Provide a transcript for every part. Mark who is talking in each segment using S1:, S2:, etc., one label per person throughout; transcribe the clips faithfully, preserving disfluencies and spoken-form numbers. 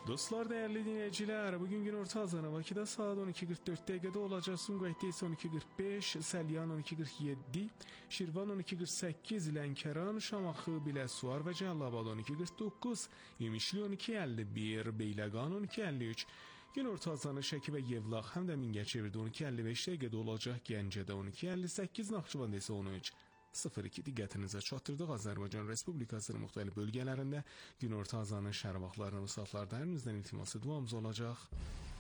S1: Dostlar, değerli dinleyiciler, bugün günorta azanı vakide saat on iki qırx dörd dəqiqədə olacaq. Sumqayıtda isə on iki qırx beş, Səlyan on iki qırx yeddi, Şirvan on iki qırx səkkiz, Lənkəran, Şamaxı, Biləsuvar və Cəlilabad on iki qırx doqquz, İmişli on iki əlli bir, Beyləqan on iki əlli üç. Günorta azanı Şəki və Yevlax həm də Mingəçevirdə on iki əlli beş dəqiqədə olacaq. Gəncədə on iki əlli səkkiz, Naxçıvanda isə on üç sıfır iki diqqətinizə çatdırdıq. Azərbaycan Respublikasının müxtəlif bölgələrində günorta azanı şəhər vaxtlarının və saatlarda əlinizdən iltiması duamız olacaq.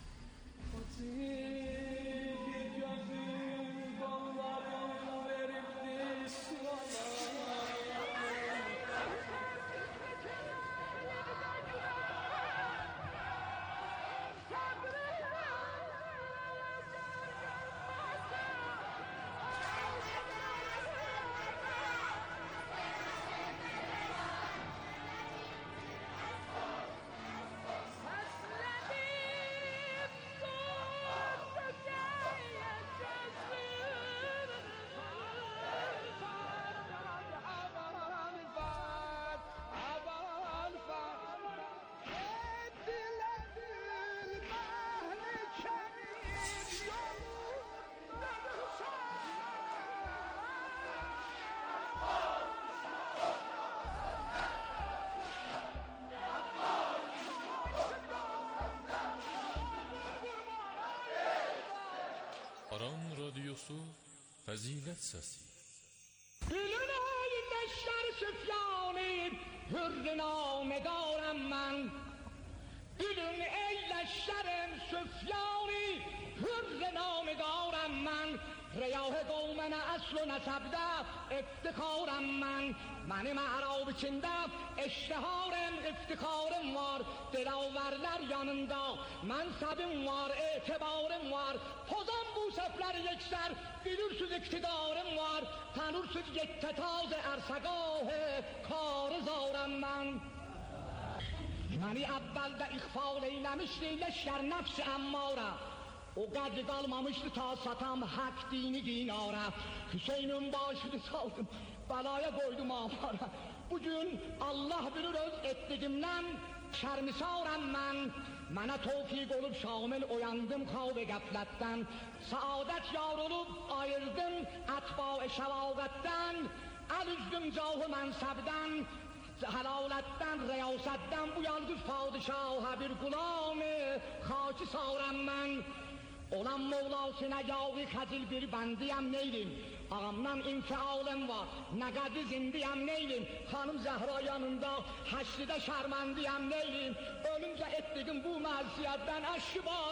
S2: Aran Radyosu Fəzilət Səsi.
S3: Gülün ey leşker süfyanı, hürr namedarım mən. Gülün ey leşkerin süfyanı, hürr namedarım mən. Riyah qavmənə əsl-i nəsəbdə iftikarım mən. Mənim ərab içində eştiharım, iftikarım var. Dilavərlər yanında mənsəbim var, etibarım var. Pozan bu səflər yeksər, bilirsiniz iktidarım var. Tanırsınız yettətaz ərsəgahı karızarım mən. Məni əvvəldə ixfal eyləmişdi leşkər nəfs-i əmmara. O qədri qalmamışdı ta satam hak dini dinara. Hüseyin'in başını saldım, belaya koydum afara. Bugün Allah bilir öz ettiğimden şermisarım ben. Mənə tevfik olup şamil oyandım kavve gafletten. Saadet yar olup ayırdım etba-ı şevavetten. El üzdüm cahı mensebden, helaletten, riyasetten. Bu yalnız padişaha bir gulamı haki sarım ben. Olan Mevlasına yağı xəcil bir bəndiyəm neylim. Ağamdan infialım var, nə qədi zindiyəm neylim. Xanım Zəhra yanında həşridə şərməndiyəm neylim. Ölümcə etdiğim bu məziyyətdən əşki var.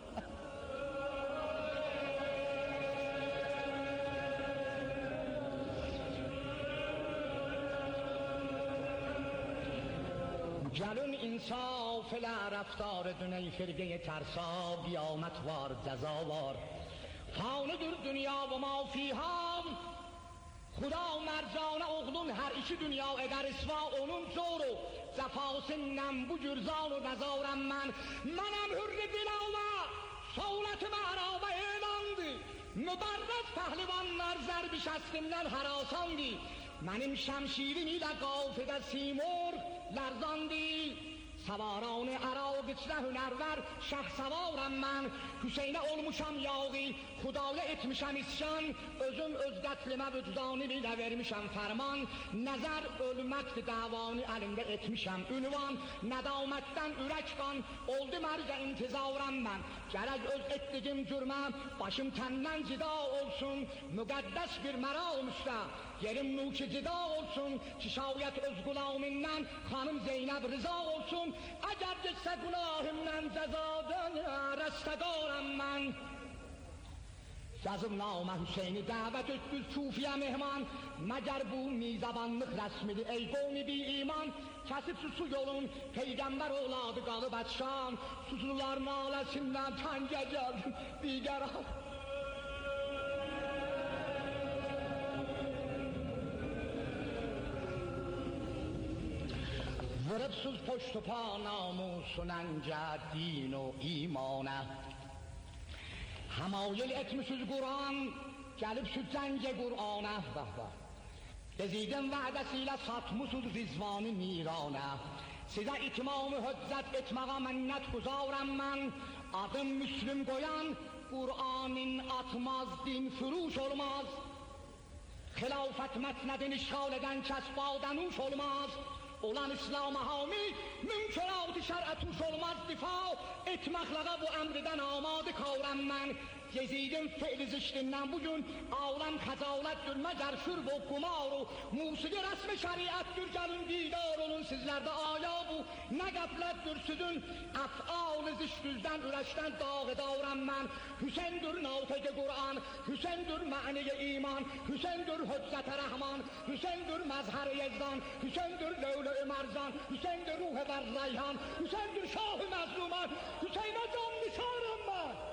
S3: Gəlin insaf ilə rəftar edin ey firqe tərsa. Qiyamət var, cəza var. Fanidir dünya və ma fiham. Xuda mərcanə oğlun hər iki dünya edər isva. Onun çoru cəfasından bu gürzan و nəzarəm mən. Mənəm hürri dilava, savlət-i məhraba elandı. Mübarrəz pəhlivanlar zərbi şəstimdən harasandı. Mənim şəmşirim ilə qafidə simur لرزاندی سواران عراق içdə hünərvər şəhsəvarəm mən. Hüseynə olmuşam yağı, xudaya etmişəm isyan. Özüm öz qətlimə vücdani bilə vermişəm fərman. Nəzər ölməkdir davani əlimdə etmişəm ünvan. Nədamətdən ürək qan oldu mərcə intizarəm mən. Gərək öz etdigim cürmə başım təndən cida olsun. Müqəddəs bir məram üstə yerim nuki cida olsun. Ki şayət öz qulamindən xanım Zeynəb rıza olsun. Əgər geçsə günahımdan cəzadan rəstədarəm mən. Yazım namə Hüseyni dəvət etdir Kufiyə mehman. Məgər bu mizabanlıq rəsmidir ey qovmi bir iman. Kəsib su yolun peygamber oğladı qalıb ətşan. Susuzlar naləsindən təngə gəldim digər al. Vırıbsız poştu pa namusun əncə din o imanə. Həmayil etmişiz Qur'an, gəlibsiz cəngə Qur'anə. Bezidin vədəsilə satmışız rizvanı miranə. size itmam-ı hüccet etmeye minnet guzarım ben. Adım Müslüm koyan Kur'an'ın atmaz, din furuş olmaz. Hilafet metnedin işgal eden kesbadan uş olmaz. Olan İslam-ı hami mümkünat-ı şer'e tuş olmaz. Difa etmekle bu emriden amadı kavram ben. Yezid'in fe'li ziştinden bugün ağlam hazalettir mecer şürb o kumar o musiki resmi şeriattir gelin didar olun sizlerde aya bu ne gaflettir sizin ef'al-ı ziştüzden üreşten dağı davran ben Hüseyin'dir navteki Kur'an Hüseyin'dir ma'ni iman Hüseyin'dir hüccet-i Rahman Hüseyin'dir mezher-i yezdan Hüseyin'dir levle-i merzan Hüseyin'dir ruh-ı reyhan Hüseyin'dir şah-ı mezluman Hüseyin'e can nisarım ben.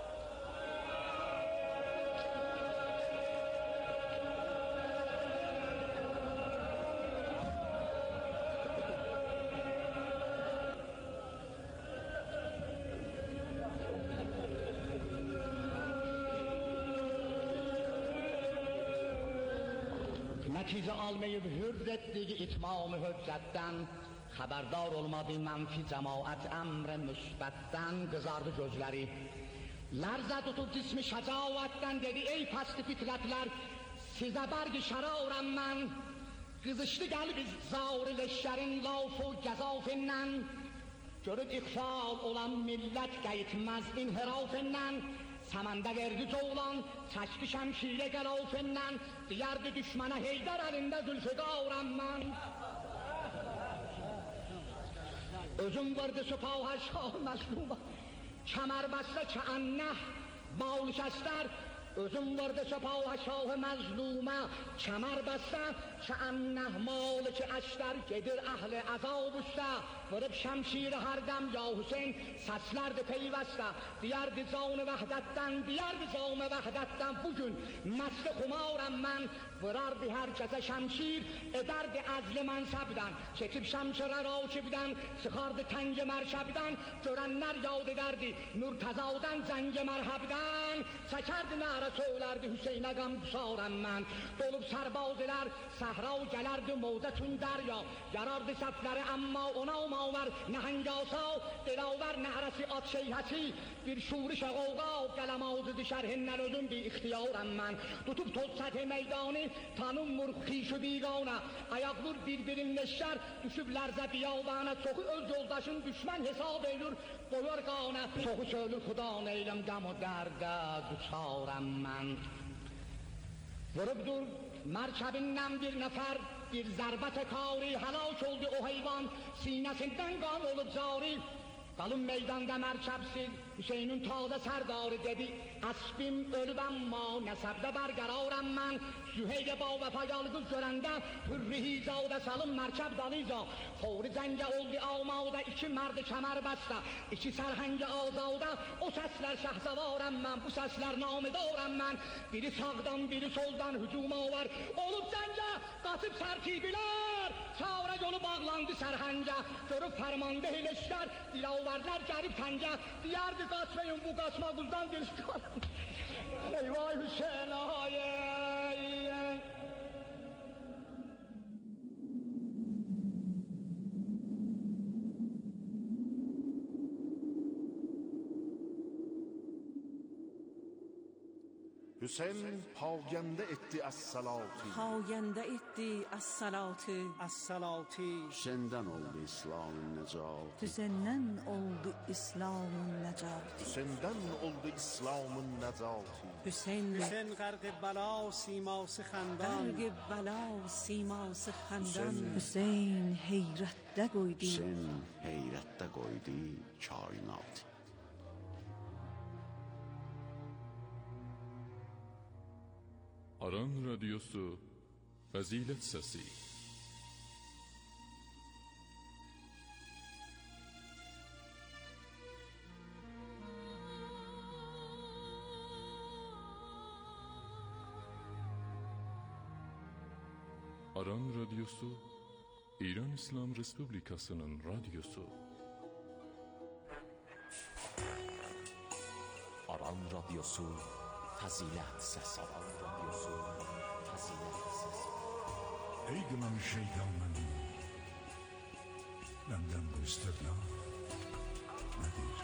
S3: Netice almayıp hürrettiği itmam-ı hüccetten haberdar olmadı menfi cemaat emre müsbetten kızardı gözleri. Lerze tutup cismi şecavetten dedi ey pasti fitretler size bergi şerauram ben. Kızıştı gelbiz zavr-ı leşlerin lafı gezafinden. Görüp ikfal olan millet gayetmez inhirafinden. Samanda verdi çoğulan, çaştı şemşire gelafından, diyardı düşmana Heydar elinde Zülfikar'ım ben. Özüm vardı süpahı şah mesluma, kemer basta ki anneh, bağlı şester. Özüm vardı süpahı şah mezluma, kemer basta ki anneh, malı ki eşler, gedir ahli azab usta. Vırıp şemşiri her dem ya Hüseyin seslerdi peyveste diyardı zan-ı vehdetten diyardı zan-ı vehdetten bugün mesli kumarım ben vırardı herkese şemşir ederdi azli mensebden çekip şemşire rakibden sıkardı tengi merşebden görenler yad ederdi Mürteza'dan zengi merhebden çekerdi nare söylerdi Hüseyin'e gam kusarım ben dolup serbaziler sahra gelerdi mevzetun derya yarardı sefleri ama ona o var neheng asa dilaver nehresi at şeyhesi bir şuur-i şagavga gelem ağzı dişerhinden özüm bir ihtiyarım ben tutup toz-seti meydanı tanım murkhişu bigana ayaklar birbirin leşler düşüp lerze biyavana soku öz yoldaşın düşman hesap eylür boyar gana soku söylür Huda neylem gam o derde duçarım ben vurup dur merkebinden bir nefer bir zarbet kari helak oldu o hayvan sinesinden kan olup zari kalın meydanda merkepsiz Hüseyin'in taze serdarı dedi asbim ölüp ama nesebde berqararım ben Süheyl ba vefayalı kız görende hürri hizavda salın merkep daliza Fori zenge oldu almavda iki merdi kemer besta iki serhenge azavda o sesler şehzavarım ben bu sesler namidarım ben biri sağdan biri soldan hücuma var olup zenge katıp serkibiler çağıra yolu bağlandı serhenge görüp fermanda hileşler dilaverler garip tenge diyardı kaçmayın bu kaçma kuzdan bir eyvah Hüseyin ay
S4: Hüseyin pagende etti as-salati
S5: pagende etti as-salati
S6: as-salati
S4: Hüseyin'den oldu İslam'ın necat
S5: Hüseyin'den oldu İslam'ın necat
S4: Hüseyin'den oldu İslam'ın necati
S5: Hüseyin
S6: Hüseyin garg bala siması xandan
S5: garg bala siması xandan
S4: Hüseyin-
S5: Hüseyin heyrətdə qoydu
S4: Hüseyin heyrette koydu kainat
S2: Aran Radyosu Fazilet Səsi. Aran Radyosu İran İslam Respublikasının radyosu.
S7: Aran Radyosu Fazilet Səsi. Aran Radyosu Fazilet Səsi.
S8: Ey gınan şeytanın Benden bu istirna nedir?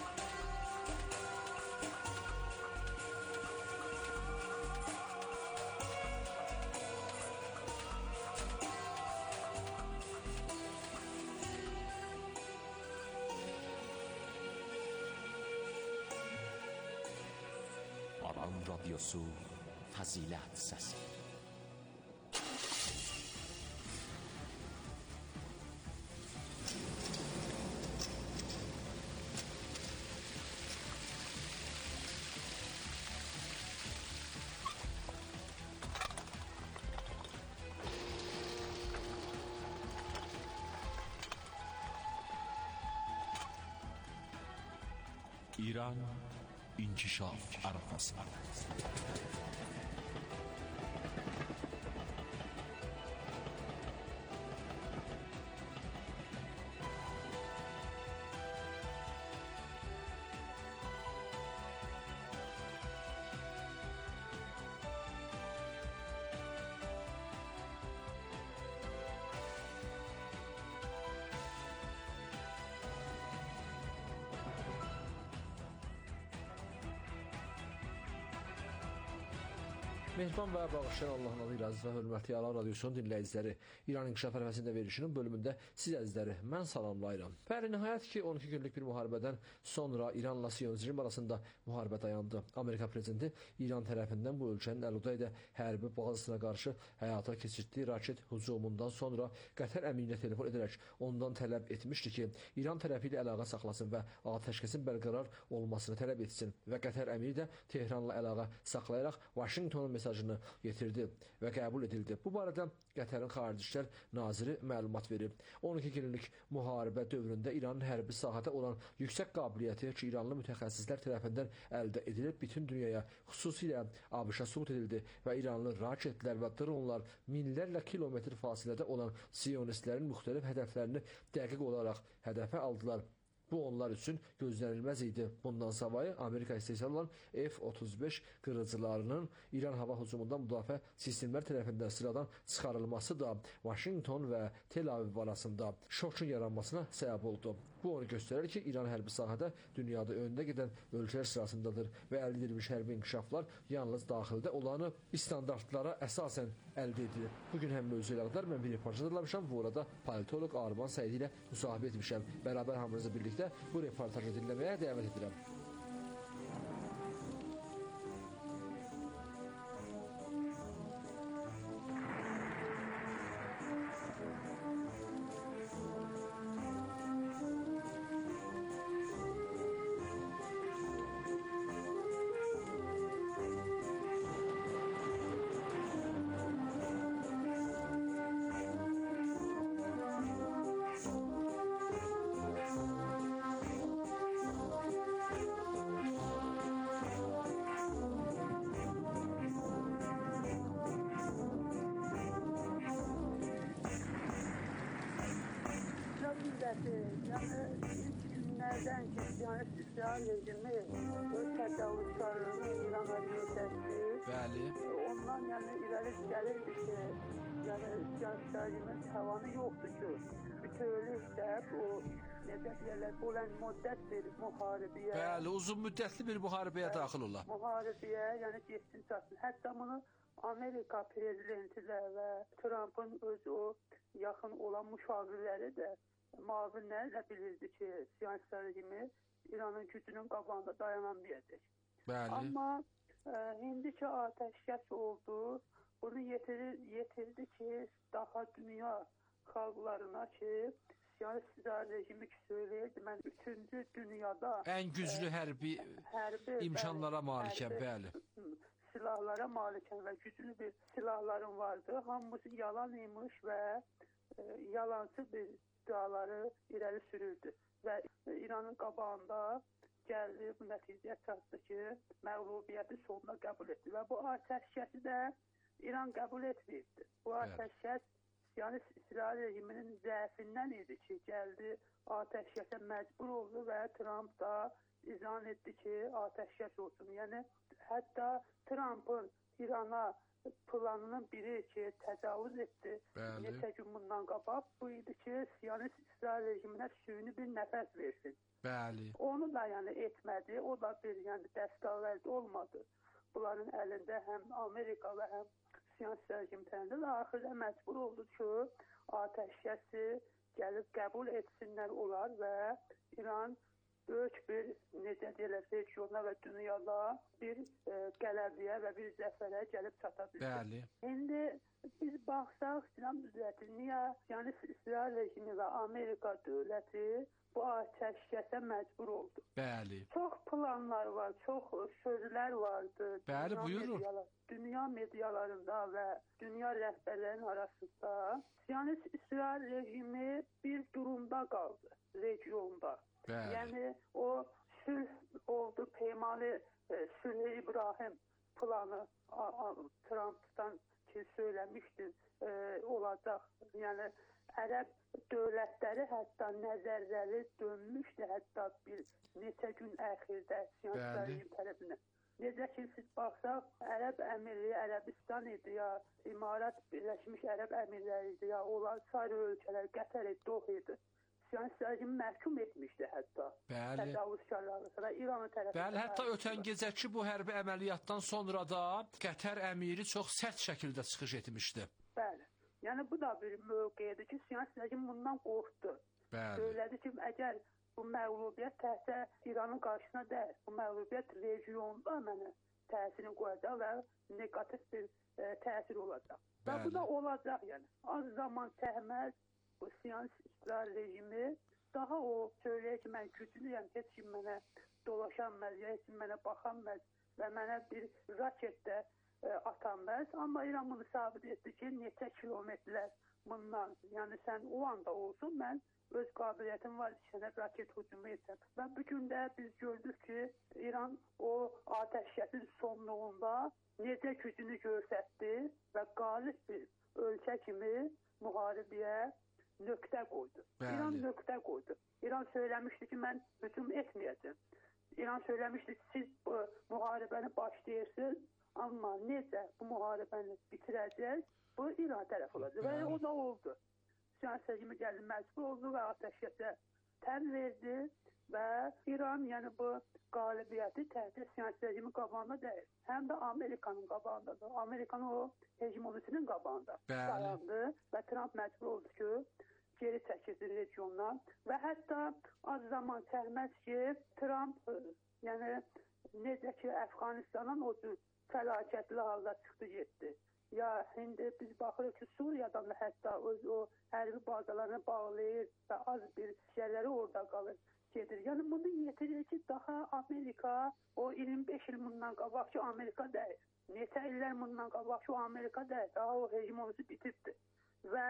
S7: Aran Radyosu Fazilet Sesi.
S9: İran inkişaf arafasında.
S10: Mehriban və bağışlayan Allahın adıyla əziz və hörmətli Aran Radyosunun dinləyiciləri, İran İnkişaf Ərəfəsində verilişinin bölümündə siz əzizləri mən salamlayıram. Bəli, nəhayət ki, on iki günlük bir müharibədən sonra İranla Siyonizm arasında müharibə dayandı. Amerika prezidenti İran tərəfindən bu ölkənin Əl-Udaydə hərbi bazasına qarşı həyata keçirdiyi raket hücumundan sonra Qətər əmirinə telefon edərək ondan tələb etmişdi ki, İran tərəfi ilə əlaqə saxlasın və atəşkəsin bərqərar olmasını tələb etsin və Qətər əmiri də Tehranla əlaqə saxlayaraq Vaşinqtonun mesajını yetirdi və qəbul edildi. Bu barədə Qətərin Xarici İşlər Naziri məlumat verib. on iki günlük müharibə dövründə İranın hərbi sahədə olan yüksək qabiliyyəti ki, İranlı mütəxəssislər tərəfindən əldə edilib bütün dünyaya, xüsusilə ABŞ-a sübut edildi və İranlı raketlər və dronlar minlərlə kilometr fasilədə olan siyonistlərin müxtəlif hədəflərini dəqiq olaraq hədəfə aldılar. Bu onlar üçün gözlənilməz idi. Bundan savayı Amerika istehsal olan F otuz beş qırıcılarının İran hava hücumundan müdafiə sistemlər tərəfindən sıradan çıxarılması da Vaşinqton və Tel Aviv arasında şokun yaranmasına səbəb oldu. Bu onu göstərir ki, İran hərbi sahədə dünyada öndə gedən ölkələr sırasındadır və əldə edilmiş hərbi inkişaflar yalnız daxildə olanı standartlara əsasən əldə edilir. Bugün həm mövzu ilə qədər mən bir reportaj hazırlamışam. Bu arada politoloq Arman Səidi ilə müsahibə etmişəm. Bərabər hamınızla birlikdə bu reportajı dinləməyə dəvət edirəm.
S11: günlərdən ki, yəni İsrail rejimi öz təcavüzkarlığını İrana göstərdi.
S10: Bəli.
S11: Ondan yəni irəli gəlirdi ki, yəni İsrail rejimin tavanı yoxdur ki, bütövlükdə bu necə deyirlər, olan müddət bir müharibəyə.
S10: Bəli, uzun müddətli bir müharibəyə daxil ola.
S11: Müharibəyə, yəni getsin çatsın. Hətta bunu Amerika prezidenti də və Trump'ın öz o yaxın olan müşavirləri də müavinləri də bilirdi ki, siyasi rejimi İranın gücünün qabağında dayanamayacaq.
S10: Bəli.
S11: Amma e, indiki atəşkəs oldu. Bunu yetirdi, yetirdi ki, daha dünya xalqlarına ki, siyasi rejimi ki söyləyirdi, mən üçüncü dünyada
S10: ən güclü hərbi,
S11: e, hərbi
S10: imkanlara malikəm,
S11: hərbi,
S10: bəli.
S11: Silahlara malikəm və güclü bir silahlarım vardı. Hamısı yalan imiş və e, yalancı bir iddiaları irəli sürürdü və İranın qabağında gəldi, bu nəticəyə çatdı ki, məğlubiyyəti sonuna qəbul etdi və bu atəşkəsi də İran qəbul etmirdi. Bu atəşkəs yəni İsrail rejiminin zəfindən idi ki, gəldi atəşkəsə məcbur oldu və Trump da izah etdi ki, atəşkəs olsun. Yəni hətta Trump'ın İrana planının biri ki, təcavüz etdi.
S10: Bəli.
S11: Neçə gün bundan qabaq bu idi ki, Siyonist İsrail rejiminə süni bir nəfəs versin.
S10: Bəli.
S11: Onu da yəni etmədi. O da bir yəni dəstəvərd olmadı. Bunların əlində həm Amerika və həm Siyonist rejim tərəfindən də axırda məcbur oldu ki, atəşkəsi gəlib qəbul etsinlər olar və İran böyük bir, necə deyirlər, regionda və dünyada bir e, qələbiyə və bir zəfərə gəlib çata bildi.
S10: Bəli.
S11: İndi biz baxsaq, İslam düzləti, niyə yəni İsrail rejimi və Amerika dövləti bu atəşkəsə məcbur oldu?
S10: Bəli.
S11: Çox planlar var, çox sözlər vardı.
S10: Bəli,
S11: dünya
S10: buyurun.
S11: Medialar, dünya medialarında və dünya rəhbərlərinin arasında Siyonist İsrail rejimi bir durumda qaldı regionda.
S10: Bəli.
S11: Yəni o sülh oldu, peymanı e, sülh İbrahim planı a, a, Trump'tan ki söyləmişdi e, olacaq. Yəni Ərəb dövlətləri hətta nəzərləri dönmüşdü, hətta bir neçə gün əxirdə Siyonist rejim tərəfindən. Necə ki siz baxsaq, Ərəb Əmirliyi Ərəbistan idi ya, İmarat Birləşmiş Ərəb Əmirləri idi ya, onlar sarı ölkələr, Qətər idi, Doh idi. Siyonist rejimi məhkum etmişdi hətta.
S10: Bəli.
S11: Təcavüzkarları və İranın tərəfindən.
S10: Bəli, hətta ötən gecəki bu hərbi əməliyyatdan sonra da Qətər əmiri çox sərt şəkildə çıxış etmişdi.
S11: Bəli. Yəni bu da bir mövqedir ki, Siyonist rejim bundan qorxdu.
S10: Bəli.
S11: Söylədi ki, əgər bu məğlubiyyət təhsə İranın qarşısına dəyər, bu məğlubiyyət regionda mənə təsirini qoyacaq və negativ bir e, təsir olacaq. Bəli. Və bu da olacaq yəni. Az zaman çəkməz bu Siyonist İsrail rejimi daha o söyləyir ki, mən güclüyəm, heç kim mənə dolaşanməz, heç kim mənə baxanməz və mənə bir raket də e, atanməz. Amma İran bunu sabit etdi ki, neçə kilometrlər bundan, yəni sən o anda olsun, mən öz qabiliyyətim var, sənə raket hücumu etsəm. Və bu gün də biz gördük ki, İran o atəşkəsin sonluğunda necə gücünü göstərdi və qalib bir ölkə kimi müharibəyə nöqtə qoydu.
S10: Bəli.
S11: İran nöqtə qoydu. İran söyləmişdi ki, mən hücum etməyəcəm. İran söyləmişdi ki, siz bu müharibəni başlayırsınız, amma necə bu müharibəni bitirəcək, bu İran tərəf olacaq. Və o da oldu. Siyonist rejimi gəldi, məcbur oldu və atəşkəsə tən verdi və İran, yəni bu qalibiyyəti təhdə Siyonist rejimi qabağında deyil. Həm də Amerikanın qabağındadır. Amerikanın o hegemonisinin qabağında dayandı və Trump məcbur oldu ki, geri çəkildi regiondan və hətta az zaman çəkməz ki, Trump yəni necə ki Əfqanistanın o cür fəlakətli halda çıxdı getdi. Ya indi biz baxırıq ki, Suriyadan da hətta öz o hərbi bazalarını bağlayır və az bir şeyləri orada qalır, gedir. Yəni bunu yetirir ki, daha Amerika o iyirmi beş il bundan qabaq ki, Amerika deyil. Neçə illər bundan qabaq ki, Amerika deyil. Daha o hegemonisi bitibdir. Və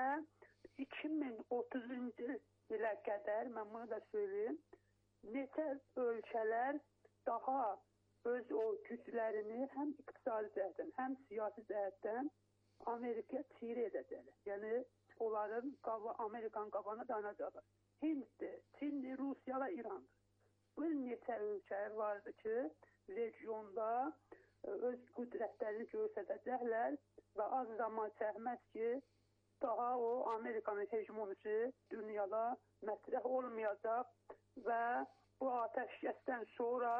S11: iki min otuzuncu ilə qədər, mən bunu da söyleyeyim, neçə ölkələr daha öz o güclərini həm iqtisadi cəhətdən, həm siyasi cəhətdən Amerikaya çiğ edəcəklər. Yəni, onların qava, Amerikanın qabağına dayanacaqlar. Hinddir, Çindir, Rusiya və İrandır. Bu neçə ölkə vardı ki, regionda öz qüdrətlərini göstərəcəklər və az zaman çəkməz ki, daha o Amerikanın hegemonisi dünyada mətrəh olmayacaq və bu atəşkəsdən sonra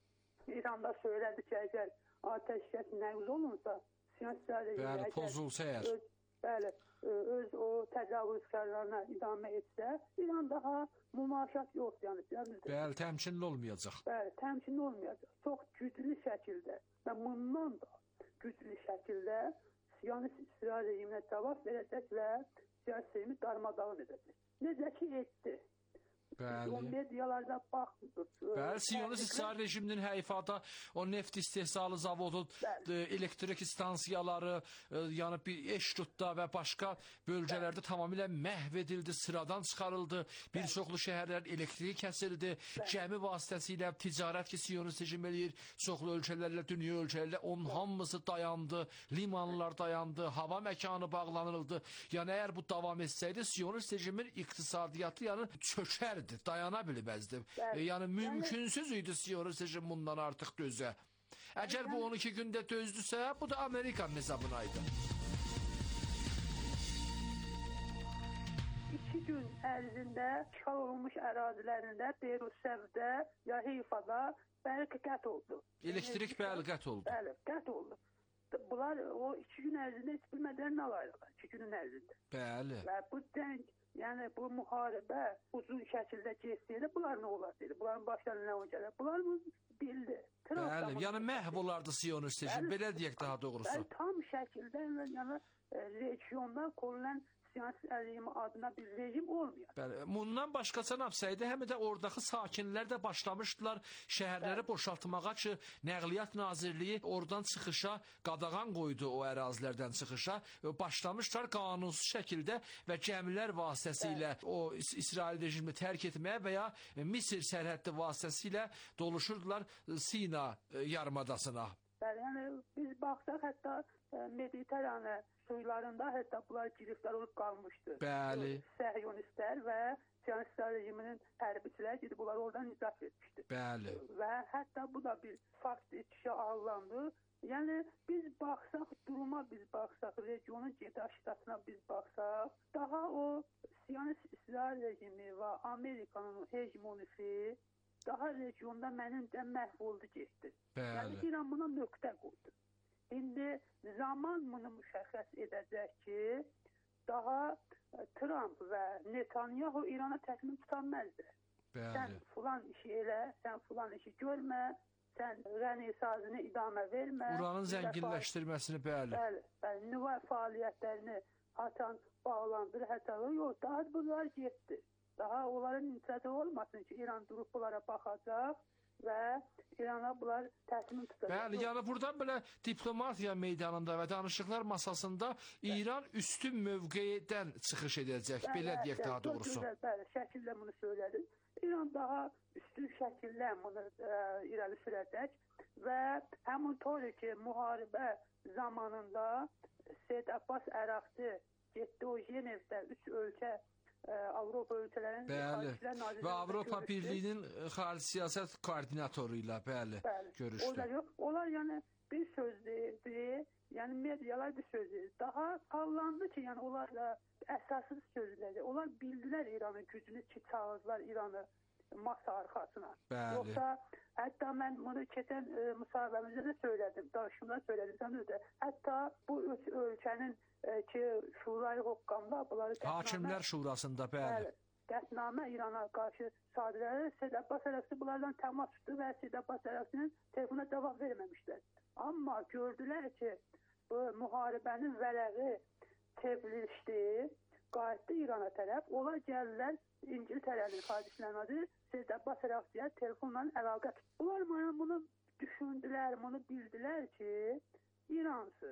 S11: İranda söylədi ki, əgər atəşkəs nəqz olunsa, Siyonist rejimi
S10: bəli, pozulsa əgər
S11: öz, bəli, öz o təcavüzkarlarına idamə etsə, İran daha mümaşat yox, yəni.
S10: Bəli, təmkinli olmayacaq.
S11: Bəli, təmkinli olmayacaq. Çox güclü şəkildə və bundan da güclü şəkildə Siyonist İsrail rejiminə cavab verəcək və Siyonist rejimi darmadağın edəcək. Necə ki etdi.
S10: Bəli.
S11: O medialarda baxmır.
S10: Bəli, Siyonist İsrail rejiminin Heyfada o neft istehsalı zavodu, bəli, elektrik stansiyaları, yəni bir Eşrutda və başqa bölgələrdə tamamilə məhv edildi, sıradan çıxarıldı. Bir çoxlu şəhərlər elektriği kəsildi. Bəli. Gəmi vasitəsilə ticarət ki, Siyonist rejim eləyir, çoxlu ölkələrlə, dünya ölkələrlə, onun hamısı dayandı, limanlar dayandı, hava məkanı bağlanıldı. Yəni, əgər bu davam etsəydi, Siyonist rejimin iqtisadiyyatı yəni çökərdi, dayana bilməzdi. E, yəni mümkünsüz idi Siyonist rejim bundan artıq dözə. Əgər bu on iki gündə dözdüsə, bu da Amerikanın hesabına idi.
S11: İki gün ərzində işğal olunmuş ərazilərində Beyrut Səvdə ya Heyfada bərk qət oldu.
S10: Elektrik bəli qət oldu.
S11: Bəli, qət oldu. Bunlar o iki gün ərzində heç bilmədilər nə alaydılar, iki günün ərzində.
S10: Bəli.
S11: Və bu dəng, yəni bu müharibə uzun şəkildə keçsəydi, bunlar nə olasıydı? Bunların başlarına nə gəlir? Bunlar bunu bildi.
S10: Bəli, yəni məhv olardı Siyonist rejim, belə deyək daha doğrusu.
S11: Bəli, tam şəkildə, yəni regionda qorulan siyasi rejimi adına bir rejim olmuyor.
S10: Bəli, bundan başqa cənab Səyid, həm də oradakı sakinlər də başlamışdılar şəhərləri boşaltmağa ki, Nəqliyyat Nazirliyi oradan çıxışa qadağan qoydu, o ərazilərdən çıxışa. Başlamışlar qanunsuz şəkildə və gəmilər vasitəsilə o İsrail rejimini tərk etməyə və ya Misir sərhəddi vasitəsilə doluşurdular Sina yarımadasına.
S11: Bəli, yəni biz baxsaq hətta Mediterane suylarında hətta bunlar giriftar olub qalmışdı.
S10: Bəli.
S11: Səhyonistlər və Siyonist rejiminin hərbiçilər gedib bunları oradan nicat etmişdi.
S10: Bəli.
S11: Və hətta bu da bir fakt işə alındı. Yəni biz baxsaq, duruma biz baxsaq, regionun gedaştasına biz baxsaq, daha o Siyonist İsrail rejimi və Amerikanın hegemonisi daha regionda mənimcə məhv oldu getdi.
S10: Bəli.
S11: Yəni İran buna nöqtə qoydu. İndi zaman bunu müşəxəs edəcək ki, daha Trump və Netanyahu İrana təslim tutanməzdir. Sən filan işi elə, sən filan işi görmə, sən rəni sazını idamə vermə.
S10: Uranın zənginləşdirməsini, bəli.
S11: Bəli, bəli, nüvə fəaliyyətlərini atan bağlandır, hətta yox, daha bunlar getdi. Daha onların inisiativi olmasın ki, İran durub bunlara baxacaq və İrana bunlar təslim tutacaq.
S10: Bəli, yəni buradan belə diplomatiya meydanında və danışıqlar masasında İran üstün mövqedən çıxış edəcək, bəli, belə deyək daha doğrusu.
S11: Çox gözəl, bəli, şəkildə bunu söylədim. İran daha üstün şəkildə bunu ə, irəli sürəcək və həmin toru ki, müharibə zamanında Seyid Abbas Əraqçı getdi o Jenevdə üç ölkə Avropa ölkələrinin
S10: bəli və Avropa Birliyinin xarici siyasət koordinatoru ilə bəli, bəli görüşdü.
S11: Onlar yox, onlar yəni bir söz deyildi, yəni medialar bir söz deyildi. Daha sallandı ki, yəni onlar da əsassız sözlərdi. Onlar bildilər İranın gücünü ki, çağırdılar İranı masa arxasına.
S10: Bəli.
S11: Yoxsa hətta mən bunu keçən e, müsahibəmizdə də söylədim, danışımda söylədim, sən də. Hətta bu üç ölkənin e, ki, Şurayı Hoqqamda bunları
S10: Hakimlər Şurasında, bəli.
S11: Qətnamə İrana qarşı sadələri Seyid Abbas Əraqçı bunlardan təmas tutdu və Seyid Abbas Əraqçının telefonuna cavab verməmişlər. Amma gördülər ki, bu müharibənin vərəqi çevrilişdi, qayıtdı İrana tərəf. Onlar gəldilər İngiltərənin xariclərin adı Seyid Abbas Əraqçıya telefonla əlaqə tutdu. Bunlar bunu düşündülər, bunu bildilər ki, İransız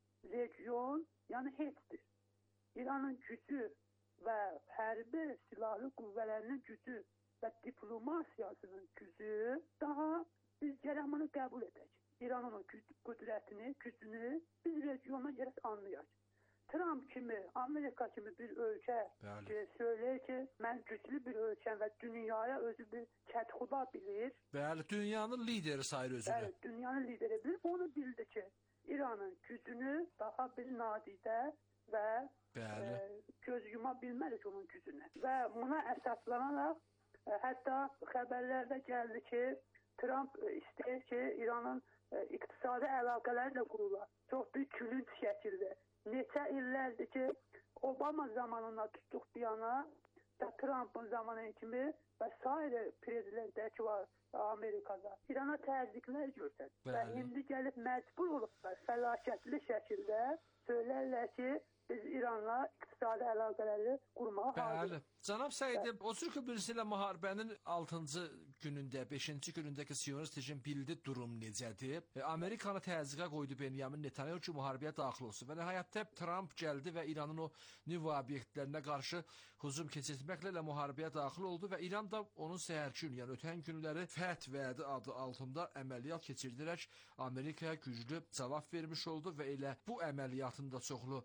S11: region, yəni heçdir. İranın gücü və hərbi silahlı qüvvələrinin gücü və diplomasiyasının gücü daha biz gərək bunu qəbul edək. İranın o qüdrətini, gücünü biz regiona gərək anlayaq. Trump kimi, Amerika kimi bir ölkə ki, söyləyir ki, mən güclü bir ölkəm və dünyaya özü bir kətxuda bilir.
S10: Bəli, dünyanın lideri sayır özünü.
S11: Bəli, dünyanın lideri bilir. Onu bildi ki, İranın gücünü daha bir nadidə və e, göz yuma bilmərik onun gücünə. Və buna əsaslanaraq e, hətta xəbərlərdə gəldi ki, Trump e, istəyir ki, İranın e, iqtisadi əlaqələri də qurular. Çox büyük külünç şəkildə. Neçə illərdir ki, Obama zamanına tutduq bir yana və Trump'ın zamanı kimi və sairə prezidentlər ki var Amerikada. İrana təzyiqlər göstərir. Və indi gəlib məcbur olublar fəlakətli şəkildə söylərlər ki, biz İranla iqtisadi əlaqələri qurmağa hazırıq.
S10: Cənab Səid, o cür ki, birisi ilə müharibənin altıncı günündə, beşinci günündəki Siyonist rejim bildi durum necədir. E, Amerikanı təzyiqə qoydu Benyamin Netanyahu ki, müharibəyə daxil olsun. Və nəhayətdə Trump gəldi və İranın o nüvə obyektlərinə qarşı hücum keçirməklə ilə müharibəyə daxil oldu və İran da onun səhərki gün, yəni ötən günləri Fəth vədi adı altında əməliyyat keçirdirək Amerikaya güclü cavab vermiş oldu və elə bu əməliyyatın da çoxlu təsir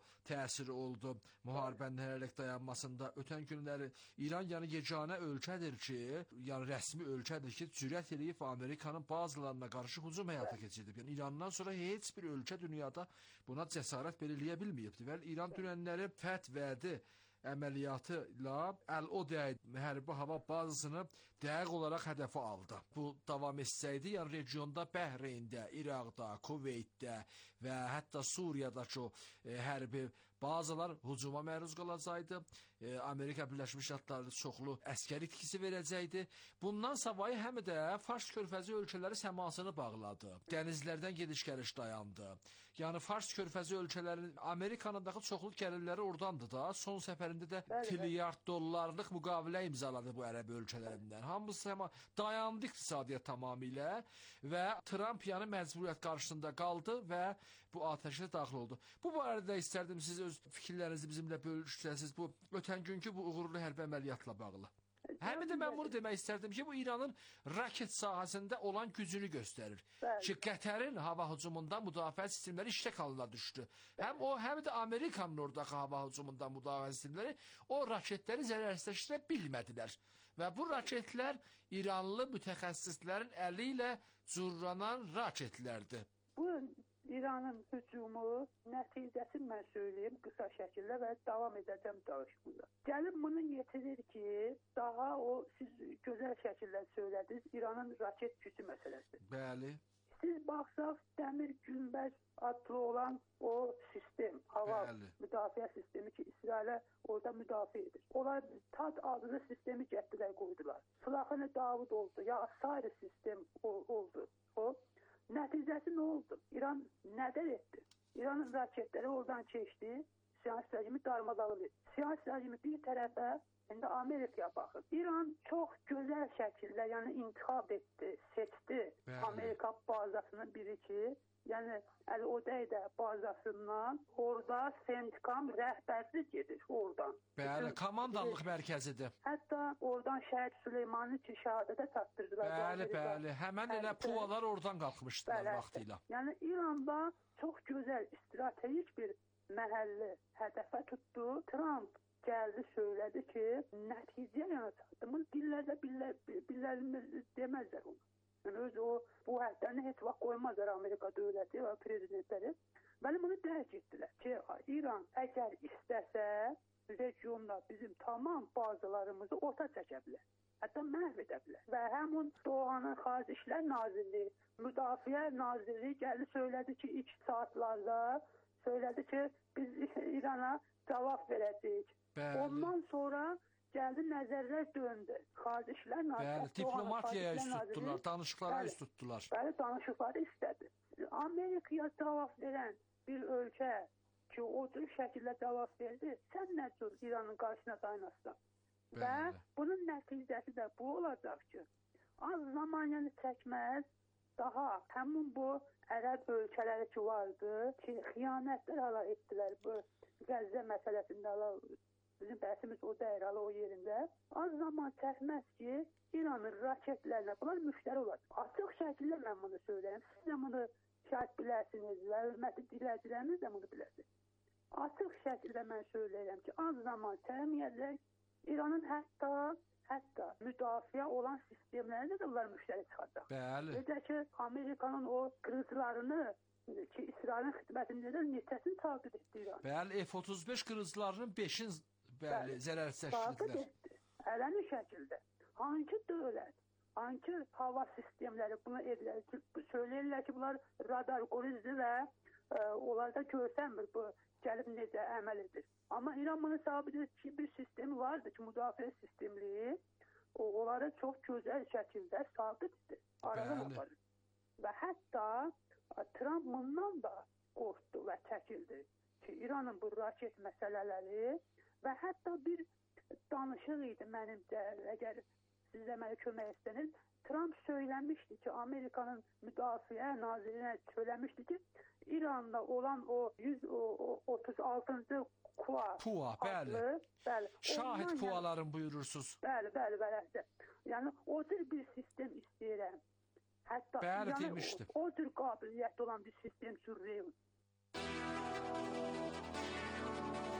S10: təsiri oldu müharibənin hələlik dayanmasında. Ötən günləri İran yəni yeganə ölkədir ki, yəni rəsmi ölkədir ki, cürət edib Amerikanın bazılarına qarşı hücum həyata keçirdib. Yəni İrandan sonra heç bir ölkə dünyada buna cəsarət belə eləyə bilməyibdi. Və İran dünənləri Fəth vədi əməliyyatı ilə Əl-O dəydi hərbi hava bazasını dəqiq olaraq hədəfə aldı. Bu davam etsəydi, yəni regionda Bəhreyndə, İraqda, Kuveytdə və hətta Suriyadakı e, hərbi bazalar hücuma məruz qalacaqdı. E, Amerika Birləşmiş Ştatları çoxlu əskəri itkisi verəcəkdi. Bundan savayı həm də Fars körfəzi ölkələri səmasını bağladı. Dənizlərdən gediş-gəliş dayandı. Yəni Fars körfəzi ölkələrinin Amerikanındakı çoxlu gəlirləri oradandır da. Son səfərində də trilyard dollarlıq müqavilə imzaladı bu ərəb ölkələrindən. Hamısı səma dayandı iqtisadiyyat tamamilə və Trump yəni məcburiyyət qarşısında qaldı və bu atəşə daxil oldu. Bu barədə istərdim siz öz fikirlərinizi bizimlə bölüşsəniz bu ötən günkü bu uğurlu hərbi əməliyyatla bağlı. Həm də mən bunu demək istərdim ki, bu İranın raket sahəsində olan gücünü göstərir. Bəli. Ki, Qətərin hava hücumunda müdafiə sistemləri işlək halına düşdü. Bəli. Həm o, həm də Amerikanın oradakı hava hücumunda müdafiə sistemləri o raketləri zərərsizləşdirə bilmədilər. Və bu raketlər İranlı mütəxəssislərin əli ilə cürranan raketlərdir.
S11: Bu İranın hücumu nəticəsini mən söyləyim qısa şəkildə və davam edəcəm danışmada. Gəlib bunu yetirir ki, daha o siz gözəl şəkildə söylədiniz, İranın raket gücü məsələsi.
S10: Bəli.
S11: Siz baxsaq, dəmir günbəz adlı olan o sistem, hava Bəli. müdafiə sistemi ki, İsrailə orada müdafiə edir. Onlar Tad adlı sistemi gətirək qoydular. Silahını Davud oldu, ya sair sistem oldu. O nəticəsi nə oldu? İran nədən etdi? İranın raketləri oradan keçdi, siyasi rejimi darmadağın etdi. Siyasi rejimi bir tərəfə, indi Amerikaya baxır. İran çox gözəl şəkildə, yəni intixab etdi, seçdi Bəli. Amerika bazasının biri ki, yəni Əl-O dəydə bazasından orada Sentkam rəhbərlik gedir oradan.
S10: Bəli, komandalıq mərkəzidir.
S11: Hətta oradan Şəhid Süleymanı ki, şəhadətə çatdırdılar.
S10: Bəli, bəli, həmən elə pualar oradan qalxmışdılar vaxtilə.
S11: Yəni İranda çox gözəl strategik bir məhəlli hədəfə tutdu. Trump gəldi, söylədi ki, nəticə yana çatdı. Bunu dillərdə billərimiz deməzlər onu. Yəni öz o bu həddəni heç vaxt qoymazlar Amerika dövləti və prezidentləri. Bəli, bunu dərk etdilər ki, İran əgər istəsə regionda bizim tamam bazalarımızı ota çəkə bilər. Hətta məhv edə bilər. Və həmin Dohanın Xarici İşlər Nazirliyi, Müdafiə Nazirliyi gəldi söylədi ki, ilk saatlarda söylədi ki, biz İrana cavab verəcəyik.
S10: Bəli.
S11: Ondan sonra gəldi nəzərlər döndü. Xarici İşlər Nazirliyi.
S10: Bəli, diplomatiyaya üst tutdular, danışıqlara üst tutdular.
S11: Bəli, danışıqları istədi. Amerikaya cavab verən bir ölkə ki, o cür şəkildə cavab verdi, sən nə cür İranın qarşısına dayanasın? Və bunun nəticəsi də bu olacaq ki, az zaman yəni çəkməz, daha həmin bu ərəb ölkələri ki vardı ki, xiyanətlər hala etdilər bu Qəzzə məsələsində hala, bizim bəhsimiz o dəyər hala o yerində. Az zaman çəkməz ki, İranın raketlərinə bunlar müştəri olacaq. Açıq şəkildə mən bunu söyləyəm. Siz də bunu şahid bilərsiniz və hörmətli dinləyiciləriniz də bunu biləsiniz. Açıq şəkildə mən söyləyirəm ki, az zaman çəkməyəcək. İranın hətta, hətta müdafiə olan sistemlərində də bunlar müştəri çıxacaq.
S10: Bəli.
S11: Necə ki, Amerikanın o qırıcılarını ki, İsrailin xidmətində də neçəsini təqid etdi İran.
S10: Bəli, F otuz beş qırıcılarının beşin bəli, zərərsizləşdirdilər.
S11: Ələni şəkildə. Hangi dövlət, hangi hava sistemləri bunu edirlər ki, söyləyirlər ki, bunlar radar qorucudur və e, onlarda görsənmir bu gəlib necə əməl edir. Amma İran bunu sabit edir ki, bir sistemi vardır ki, müdafiə sistemliyi, o, onları çox gözəl şəkildə sabitdir, aradan aparır. Və hətta Trump bundan da qorxdu və çəkildi ki, İranın bu raket məsələləri və hətta bir danışıq idi mənimcə, əgər sizə mənə kömək istəniz, Trump söyləmişdi ki, Amerikanın müdafiə nazirinə söyləmişdi ki, İranda olan o yüz otuz altıncı Pua,
S10: Pua bəli.
S11: bəli.
S10: Şahid
S11: Ondan
S10: puaların
S11: yəni,
S10: buyurursuz.
S11: Bəli, bəli, bəli. Yəni o tür bir sistem istəyirəm. Hətta
S10: bəli,
S11: yəni,
S10: demişdim.
S11: O, o tür qabiliyyətli olan bir sistem sürüyüm.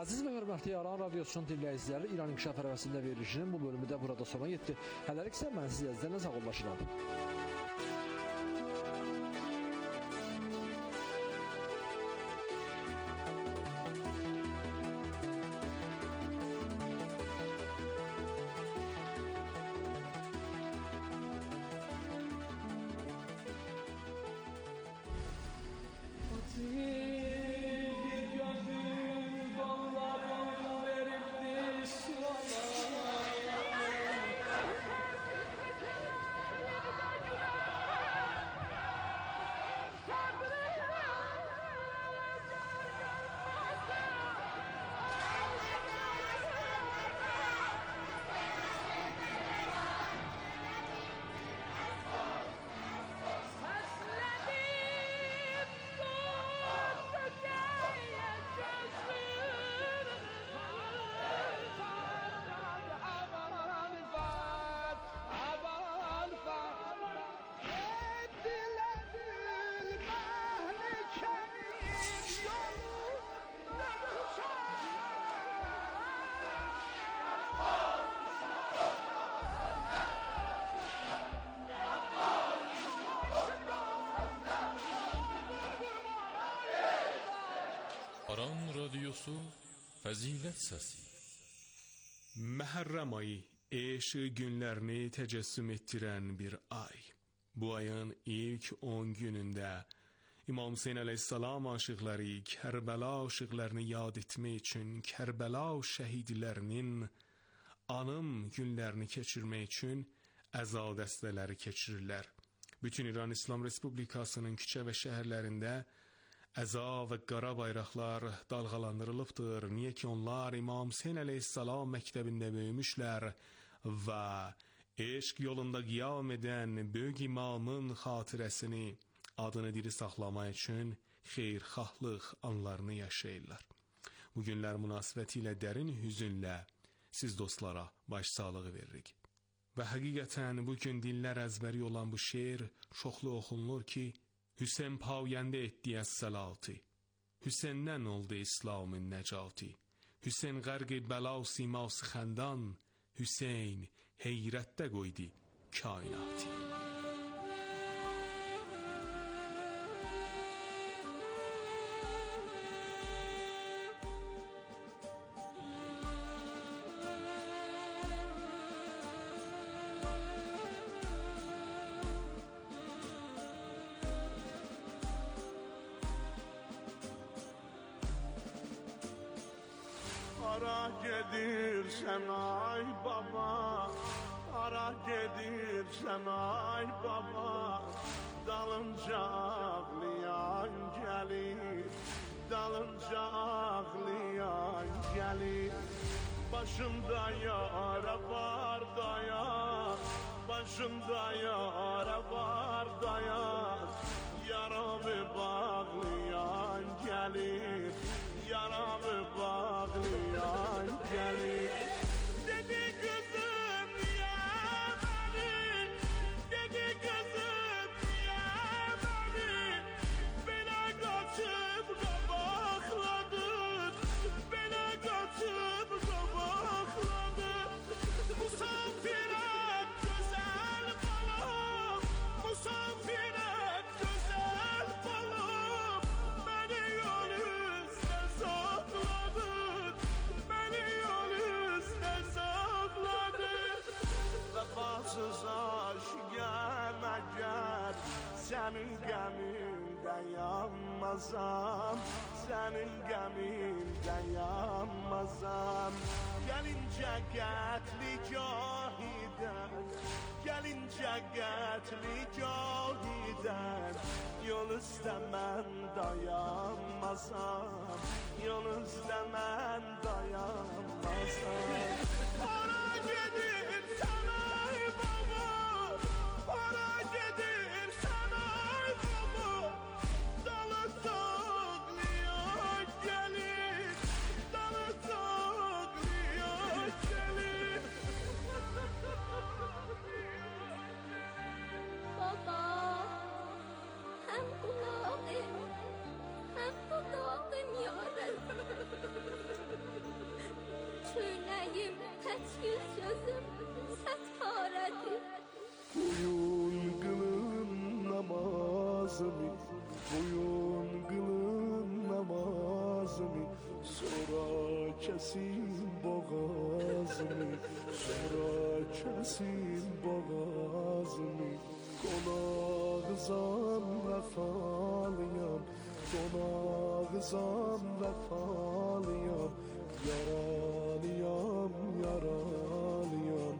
S10: Əziz və hörmətli Aran Radiosunun dinləyiciləri, İran İnkişaf Ərəfəsində verilişinin bu bölümü də burada sona yetdi. Hələlik isə mən sizlərlə sağollaşıram.
S2: Aran Radyosu Fəzilət Səsi.
S1: Məhərrəm ayı eşq günlərini təcəssüm etdirən bir ay. Bu ayın ilk on günündə İmam Hüseyn əleyhissalam aşıqları Kərbəla aşıqlarını yad etmək üçün Kərbəla şəhidlərinin anım günlərini keçirmək üçün əza dəstələri keçirirlər. Bütün İran İslam Respublikasının küçə və şəhərlərində əza və qara bayraqlar dalğalandırılıbdır. Niyə ki onlar İmam Hüseyn əleyhissalam məktəbində böyümüşlər və eşq yolunda qiyam edən böyük imamın xatirəsini, adını diri saxlamaq üçün xeyirxahlıq anlarını yaşayırlar. Bu günlər münasibəti ilə dərin hüzünlə siz dostlara başsağlığı veririk. Və həqiqətən bu gün dinlər əzbəri olan bu şeir çoxlu oxunulur ki, Hüseyn payəndə etdi əs-səlatı, Hüseyndən oldu İslamın nəcatı, Hüseyn qərq bəla siması xəndan, Hüseyn heyrətdə qoydu kainatı.
S12: Ara gedirsən ay baba, ara gedirsən ay baba, dalınca ağlayan gəlir, dalınca ağlayan gəlir. Başında yara var dayan, başında yara var dayan, yaramı bağlayan gəlir, yaramı bağlayan gəlir. Dedi kızım niye beni, dedi kızım niye beni, bana kaçıp kabakladın, bana kaçıp kabakladın. Musafir et güzel balam, musafir et güzel balam, beni yol üstüne sakladın, beni yol üstüne sakladın. Vefasız aşıqəm əgər, sənin qəmindən yanmazam, sənin qəmindən yanmazam. Gəlincə qətli cahidən, gəlincə qətli cahidən, yol üstə mən dayanmazam, yol üstə mən dayanmazam. Para gedirsən ay baba, para gedirsən ay baba, dalı sağlayan gəlir, dalı sağlayan gəlir.
S13: Baba, hem kulağım hem dudağım yaralı.
S12: kesin boğazımı, sonra kesin boğazımı. Konağızan vefalıyam, konağızan vefalıyam. Yaralıyam, yaralıyam,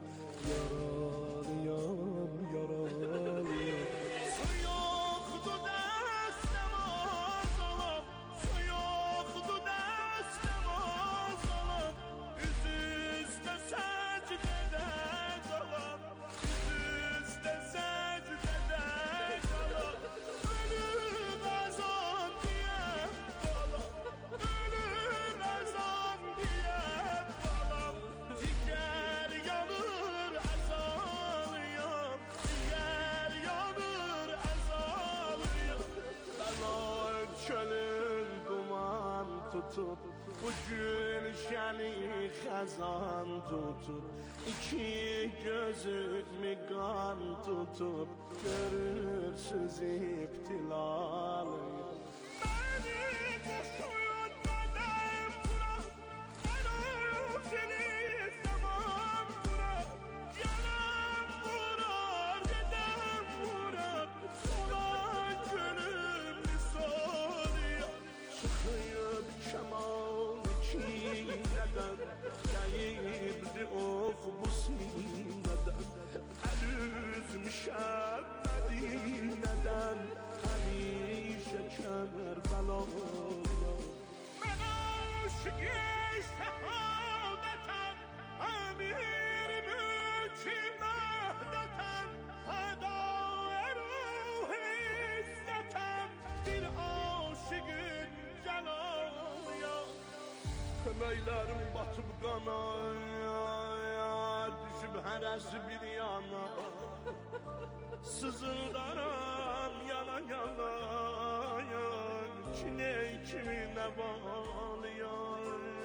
S12: yaralıyam, yaralıyam. Su yoktu destem azalım, su yoktu destem azalım. Üst-üste secdede kalam, üst-üste secdede kalam. Ölüm ezan diye kalam, ölüm ezan diye kalam. Diğer yanır azalıyam, diğer yanır azalıyam. Ben o çölün duman tutup, bu gülşeni xəzan tutup, iki gözümü kan tutup, görürsüz iptilalıyım. Beni koşuyun dedem bırak, ben özünü zaman bırak. Gelem vurar, dedem vurar, solan gönlümü soruyor. Çıkıyıp kemal çiğneden, değirdi of bu sineden. El üzmüşem Medine'den, hemişe Kerbela'da. Ben aşık-ı şehadetem, emir mülk-i mehdetem. Feda-i ruh-i izzetem, bir aşık-ı celalıyam. Köməklərim batıb qanaya, düşüb hərəsi bir yana. Sızıldaram yana yana, kine kimi nəvalıyam.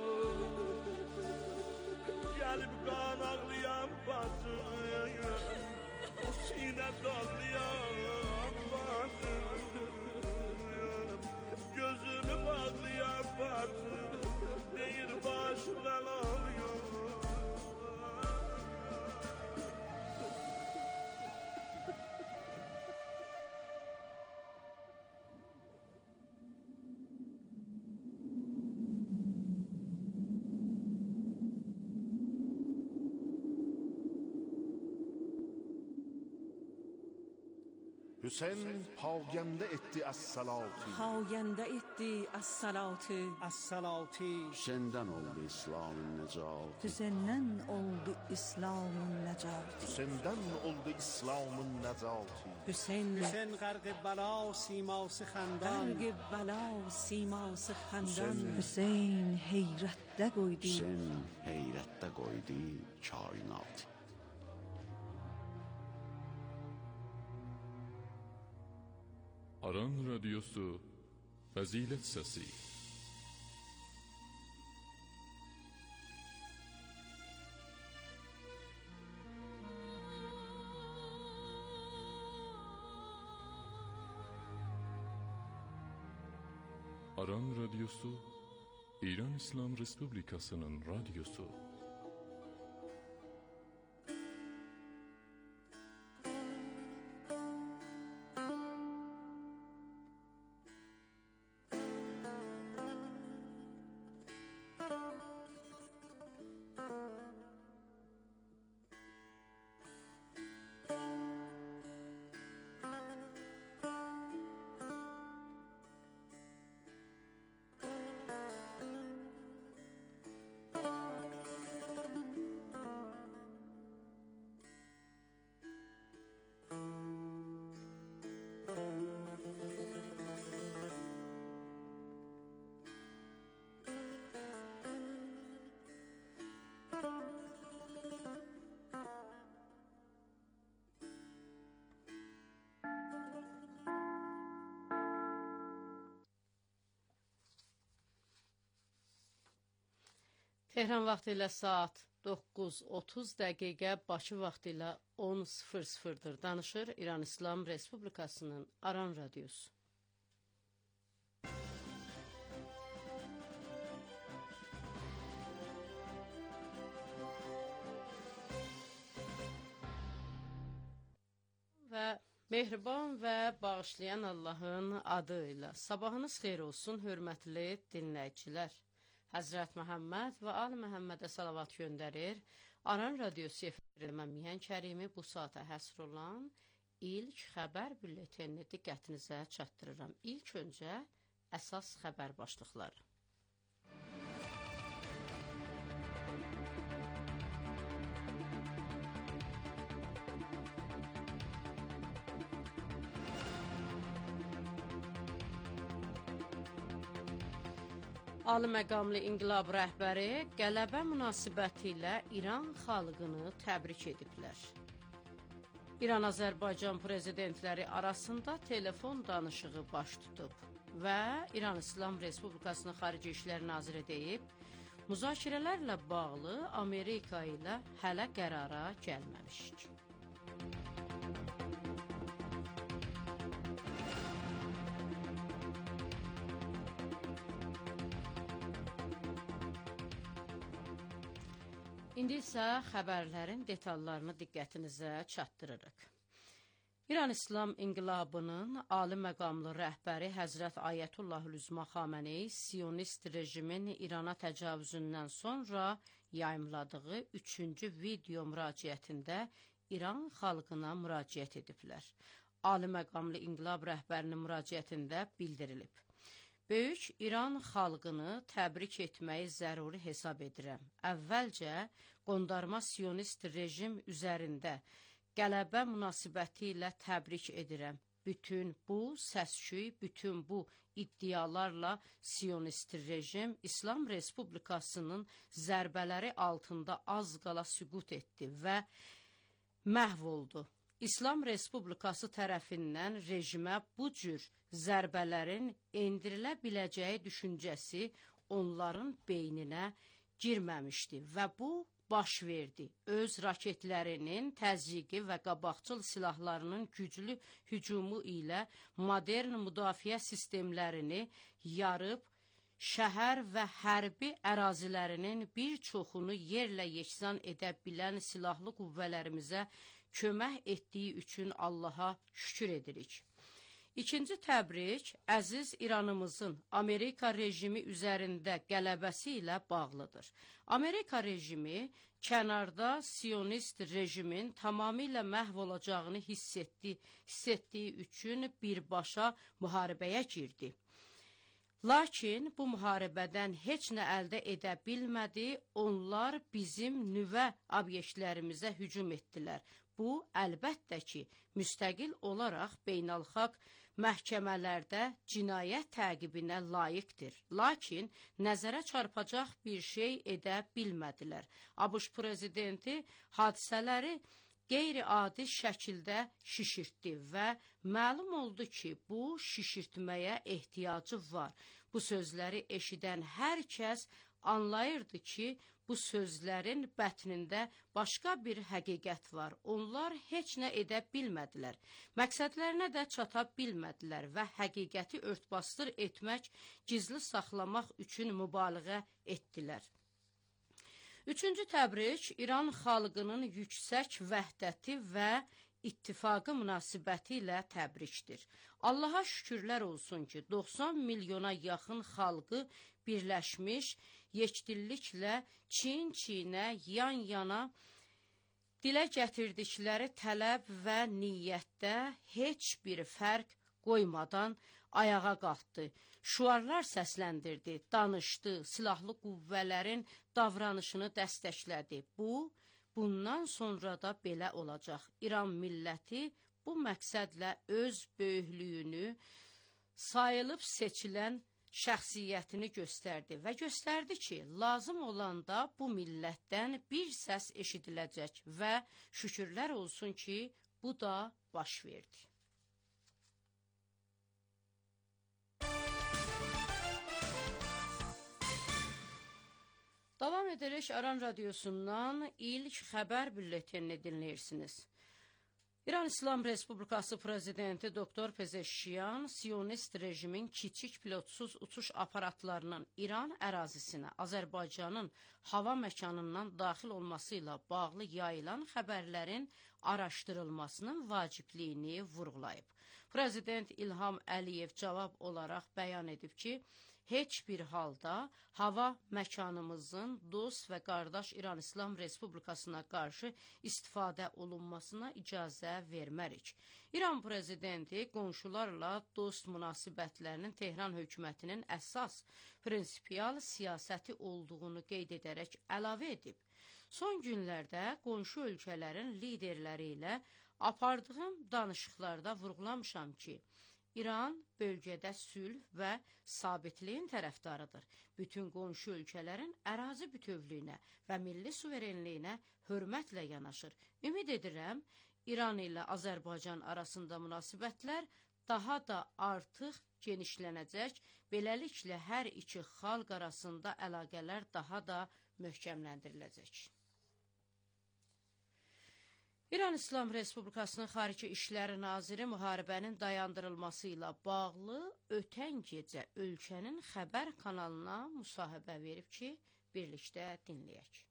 S12: Gəlib qan ağlayan bacıyım, o sinə dağlayan bacıyım. Gözümü bağlayan bacıyım, deyir başımdan ağlıyor.
S4: Hüseyin pagəndə etdi əs-salati,
S5: پاینده etdi as-salatı.
S6: as-salati.
S4: Hüseyndən oldu İslamın nəcatı,
S5: Hüseyndən oldu İslamın nəcatı.
S4: Hüseyndən oldu İslamın nəcatı.
S5: Hüseyn
S6: Hüseyin غرق بلا سیماس خندان.
S5: غرق بلا سیماس خندان.
S4: Hüseyn-
S5: Hüseyn heyrətdə qoydu.
S4: Hüseyin heyrətdə qoydu kainatı.
S2: Aran Radyosu Fəzilət Səsi. Aran Radyosu İran İslam Respublikasının radyosu.
S14: Tehran vaxtı ilə saat doqquz otuz dəqiqə, Bakı vaxtı ilə on sıfır sıfırdır. Danışır İran İslam Respublikasının Aran Radyosu. Mehriban və bağışlayan Allahın adı ilə sabahınız xeyir olsun, hörmətli dinləyicilər. Həzrət Məhəmməd və Ali Məhəmmədə salavat göndərir. Aran radiosu efirində mən Mihan Kərimi bu saata həsr olan ilk xəbər bülletenini diqqətinizə çatdırıram. İlk öncə əsas xəbər başlıqları. Ali məqamlı inqilab rəhbəri qələbə münasibəti ilə İran xalqını təbrik ediblər. İran-Azərbaycan prezidentləri arasında telefon danışığı baş tutub və İran İslam Respublikasının Xarici İşlər Naziri deyib, müzakirələrlə bağlı Amerika ilə hələ qərara gəlməmişik. İndi isə xəbərlərin detallarını diqqətinizə çatdırırıq. İran İslam İnqilabının ali məqamlı rəhbəri Həzrət Ayətullahül-Üzma Xameneyi Siyonist rejimin İrana təcavüzündən sonra yayımladığı üçüncü video müraciətində İran xalqına müraciət ediblər. Ali məqamlı İnqilab rəhbərinin müraciətində bildirilib. Böyük İran xalqını təbrik etməyi zəruri hesab edirəm. Əvvəlcə, qondarma siyonist rejim üzərində qələbə münasibəti ilə təbrik edirəm. Bütün bu səsküy, bütün bu iddialarla siyonist rejim İslam Respublikasının zərbələri altında az qala süqut etdi və məhv oldu. İslam Respublikası tərəfindən rejimə bu cür zərbələrin endirilə biləcəyi düşüncəsi onların beyninə girməmişdi və bu baş verdi. Öz raketlərinin təzyiqi və qabaqcıl silahlarının güclü hücumu ilə modern müdafiə sistemlərini yarıb, şəhər və hərbi ərazilərinin bir çoxunu yerlə yeksan edə bilən silahlı qüvvələrimizə kömək etdiyi üçün Allaha şükür edirik. İkinci təbrik, əziz İranımızın Amerika rejimi üzərində qələbəsi ilə bağlıdır. Amerika rejimi kənarda siyonist rejimin tamamilə məhv olacağını hiss etdi, hiss etdiyi üçün birbaşa müharibəyə girdi. Lakin bu müharibədən heç nə əldə edə bilmədi, onlar bizim nüvə obyektlərimizə hücum etdilər. Bu, əlbəttə ki, müstəqil olaraq beynəlxalq məhkəmələrdə cinayət təqibinə layiqdir. Lakin nəzərə çarpacaq bir şey edə bilmədilər. ABŞ prezidenti hadisələri qeyri-adi şəkildə şişirtdi və məlum oldu ki, bu şişirtməyə ehtiyacı var. Bu sözləri eşidən hər kəs anlayırdı ki, bu sözlərin bətnində başqa bir həqiqət var. Onlar heç nə edə bilmədilər. Məqsədlərinə də çata bilmədilər və həqiqəti örtbasdır etmək, gizli saxlamaq üçün mübaliğə etdilər. Üçüncü təbrik, İran xalqının yüksək vəhdəti və ittifaqı münasibəti ilə təbrikdir. Allaha şükürlər olsun ki, doxsan milyona yaxın xalqı birləşmiş, yekdilliklə çin-çinə, yan-yana dilə gətirdikləri tələb və niyyətdə heç bir fərq qoymadan ayağa qalxdı, şüarlar səsləndirdi, danışdı, silahlı qüvvələrin davranışını dəstəklədi. Bu, bundan sonra da belə olacaq. İran milləti bu məqsədlə öz böyüklüyünü sayılıb seçilən şəxsiyyətini göstərdi və göstərdi ki, lazım olanda bu millətdən bir səs eşidiləcək və şükürlər olsun ki, bu da baş verdi. Davam edərək Aran radiosundan ilk xəbər bülletenini dinləyirsiniz. İran İslam Respublikası Prezidenti Doktor Pezeşkiyan, Siyonist rejimin kiçik pilotsuz uçuş aparatlarının İran ərazisinə Azərbaycanın hava məkanından daxil olması ilə bağlı yayılan xəbərlərin araşdırılmasının vacibliyini vurğulayıb. Prezident İlham Əliyev cavab olaraq bəyan edib ki, heç bir halda hava məkanımızın dost və qardaş İran İslam Respublikasına qarşı istifadə olunmasına icazə vermərik. İran prezidenti qonşularla dost münasibətlərinin Tehran hökumətinin əsas prinsipial siyasəti olduğunu qeyd edərək əlavə edib. Son günlərdə qonşu ölkələrin liderləri ilə apardığım danışıqlarda vurğulamışam ki, İran bölgədə sülh və sabitliyin tərəfdarıdır. Bütün qonşu ölkələrin ərazi bütövlüyünə və milli suverenliyinə hörmətlə yanaşır. Ümid edirəm, İran ilə Azərbaycan arasında münasibətlər daha da artıq genişlənəcək, beləliklə hər iki xalq arasında əlaqələr daha da möhkəmləndiriləcək. İran İslam Respublikasının Xarici İşləri Naziri müharibənin dayandırılması ilə bağlı ötən gecə ölkənin xəbər kanalına müsahibə verib ki, birlikdə dinləyək.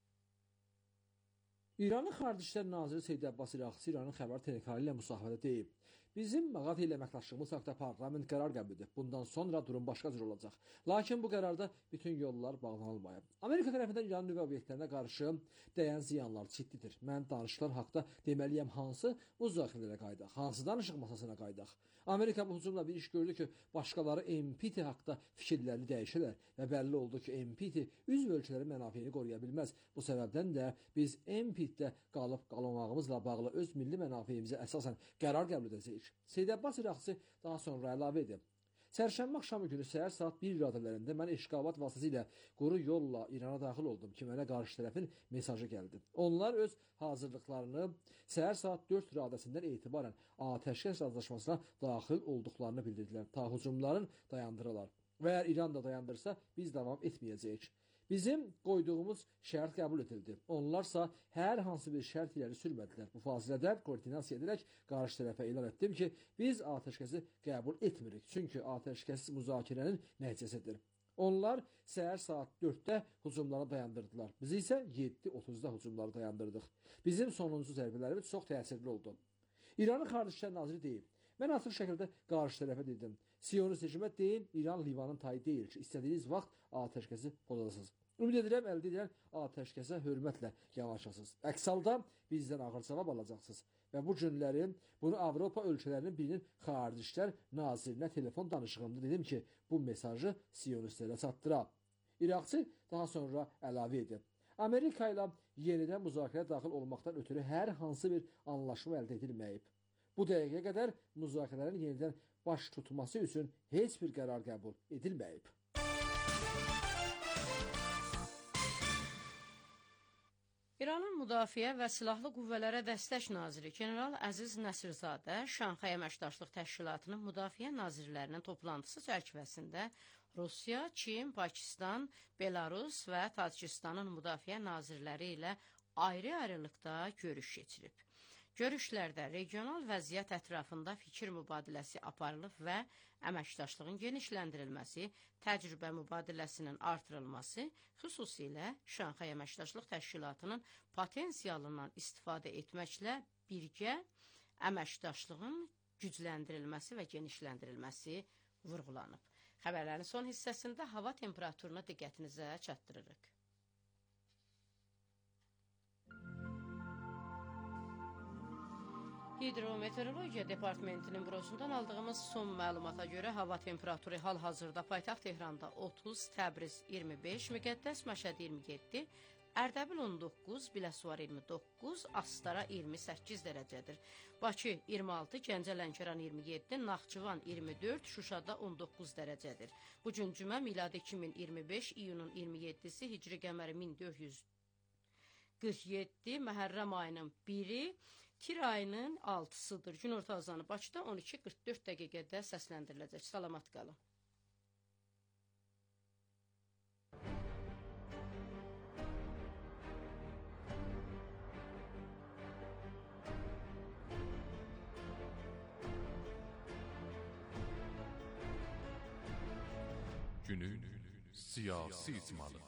S10: İranın Xarici İşlər Naziri Seyid Abbas İraqçı İranın xəbər telekanalı ilə müsahibədə deyib. Bizim Mağati ilə əməkdaşlığımız haqda parlament qərar qəbul edib. Bundan sonra durum başqa cür olacaq. Lakin bu qərarda bütün yollar bağlanılmayıb. Amerika tərəfindən İran nüvə obyektlərinə qarşı dəyən ziyanlar ciddidir. Mən danışıqlar haqda deməliyəm hansı müzakirələrə qaydaq, hansı danışıq masasına qaydaq. Amerika bu hücumla bir iş gördü ki, başqaları M P T haqda fikirlərini dəyişirlər və bəlli oldu ki, M P T üzv ölkələrin mənafeyini qoruya bilməz. Bu səbəbdən də biz M P T-də qalıb qalmamağımızla bağlı öz milli mənafeyimizə əsasən qərar qəbul edəcəyik. Seyid Abbas İraqçı daha sonra əlavə edib. Çərşənbə axşamı günü səhər saat bir radələrində mən eşqabat vasitəsilə quru yolla İrana daxil oldum ki, mənə qarşı tərəfin mesajı gəldi. Onlar öz hazırlıqlarını səhər saat dörd radəsindən etibarən atəşkəs razılaşmasına daxil olduqlarını bildirdilər. Ta hücumların dayandırırlar. Və əgər İran da dayandırsa, biz davam etməyəcəyik. Bizim qoyduğumuz şərt qəbul edildi. Onlarsa hər hansı bir şərt iləri sürmədilər. Bu fasilədə koordinasiya edərək qarşı tərəfə elan etdim ki, biz atəşkəsi qəbul etmirik. Çünki atəşkəs müzakirənin nəticəsidir. Onlar səhər saat dörddə hücumları dayandırdılar. Biz isə yeddi otuzda hücumları dayandırdıq. Bizim sonuncu zərbələrimiz çox təsirli oldu. İranın Xarici İşlər Naziri deyib. Mən açıq şəkildə qarşı tərəfə dedim. Siyonist rejimə deyin, İran Livanın tayı deyil ki, istədiyiniz vaxt atəşkəsi pozacaqsınız. Ümid edirəm, əldə edilən atəşkəsə hörmətlə yanaşasınız. Əks halda bizdən ağır cavab alacaqsınız. Və bu günlərin bunu Avropa ölkələrinin birinin Xarici İşlər Nazirinə telefon danışığımda dedim ki, bu mesajı siyonistlərə çatdıra. İraqçı daha sonra əlavə edib. Amerika ilə yenidən müzakirə daxil olmaqdan ötürü hər hansı bir anlaşma əldə edilməyib. Bu dəqiqəyə qədər müzakirələrin yenidən baş tutması üçün heç bir qərar qəbul edilməyib.
S14: İranın Müdafiə və Silahlı Qüvvələrə Dəstək Naziri General Əziz Nəsirzadə Şanxay Əməkdaşlıq Təşkilatının Müdafiə Nazirlərinin toplantısı çərçivəsində Rusiya, Çin, Pakistan, Belarus və Tacikistanın müdafiə nazirləri ilə ayrı-ayrılıqda görüş keçirib. Görüşlərdə regional vəziyyət ətrafında fikir mübadiləsi aparılıb və əməkdaşlığın genişləndirilməsi, təcrübə mübadiləsinin artırılması, xüsusilə Şanxay Əməkdaşlıq Təşkilatının potensialından istifadə etməklə birgə əməkdaşlığın gücləndirilməsi və genişləndirilməsi vurğulanıb. Xəbərlərin son hissəsində hava temperaturuna diqqətinizə çatdırırıq. Hidrometeorologiya Departamentinin bürosundan aldığımız son məlumata görə hava temperaturu hal-hazırda paytaxt Tehranda otuz, Təbriz iyirmi beş, Müqəddəs Məşəd iyirmi yeddi, Ərdəbil on doqquz, Biləsuvar iyirmi doqquz, Astara iyirmi səkkiz dərəcədir. Bakı iyirmi altı, Gəncə Lənkəran iyirmi yeddi, Naxçıvan iyirmi dörd, Şuşada on doqquz dərəcədir. Bu gün cümə miladi iki min iyirmi beş, iyunun iyirmi yeddisi, Hicri qəməri min dörd yüz qırx yeddi, Məhərrəm ayının biri, Tir ayının altısıdır. Günorta azanı Bakıda on iki qırx dörd dəqiqədə səsləndiriləcək. Salamat qalın.
S2: Günün siyasi icmalı.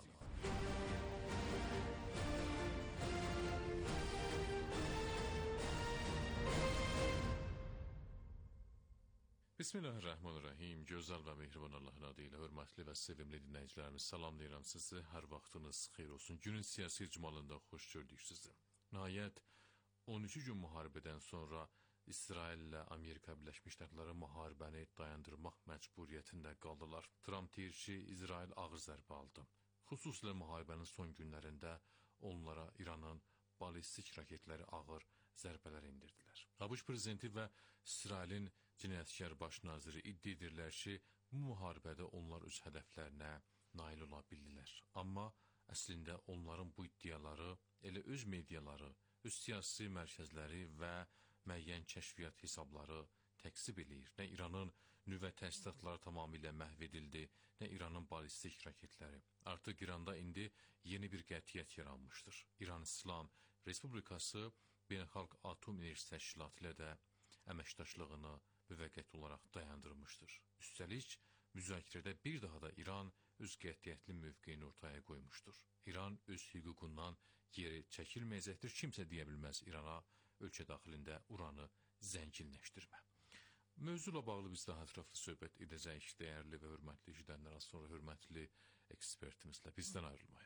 S2: Bismillahirrahmanirrahim. Gözəl və mehriban Allahın adı ilə hörmətli və sevimli dinləyicilərimiz, salamlayıram sizi. Hər vaxtınız xeyir olsun. Günün siyasi icmalında xoş gördük sizi. Nəhayət on iki gün müharibədən sonra İsraillə Amerika Birləşmiş Ştatları müharibəni dayandırmaq məcburiyyətində qaldılar. Trump deyir ki, İsrail ağır zərbə aldı. Xüsusilə müharibənin son günlərində onlara İranın ballistik raketləri ağır zərbələr indirdilər. ABŞ prezidenti və İsrailin cinayətkar baş naziri iddia edirlər ki, bu müharibədə onlar öz hədəflərinə nail ola bildilər. Amma əslində onların bu iddiaları elə öz mediaları, öz siyasi mərkəzləri və müəyyən kəşfiyyat hesabları təksib eləyir. Nə İranın nüvə təsisatları tamamilə məhv edildi, nə İranın ballistik raketləri. Artıq İranda indi yeni bir qətiyyət yaranmışdır. İran İslam Respublikası Beynəlxalq Atom Enerjisi Təşkilatı ilə də əməkdaşlığını müvəqqəti olaraq dayandırmışdır. Üstəlik, müzakirədə bir daha da İran öz qətiyyətli mövqeyini ortaya qoymuşdur. İran öz hüququndan geri çəkilməyəcəkdir. Kimsə deyə bilməz İrana ölkə daxilində uranı zənginləşdirmə. Mövzuyla bağlı biz daha ətraflı söhbət edəcəyik. Dəyərli və hörmətli eşidənlər, az sonra hörmətli ekspertimizlə bizdən ayrılmayın.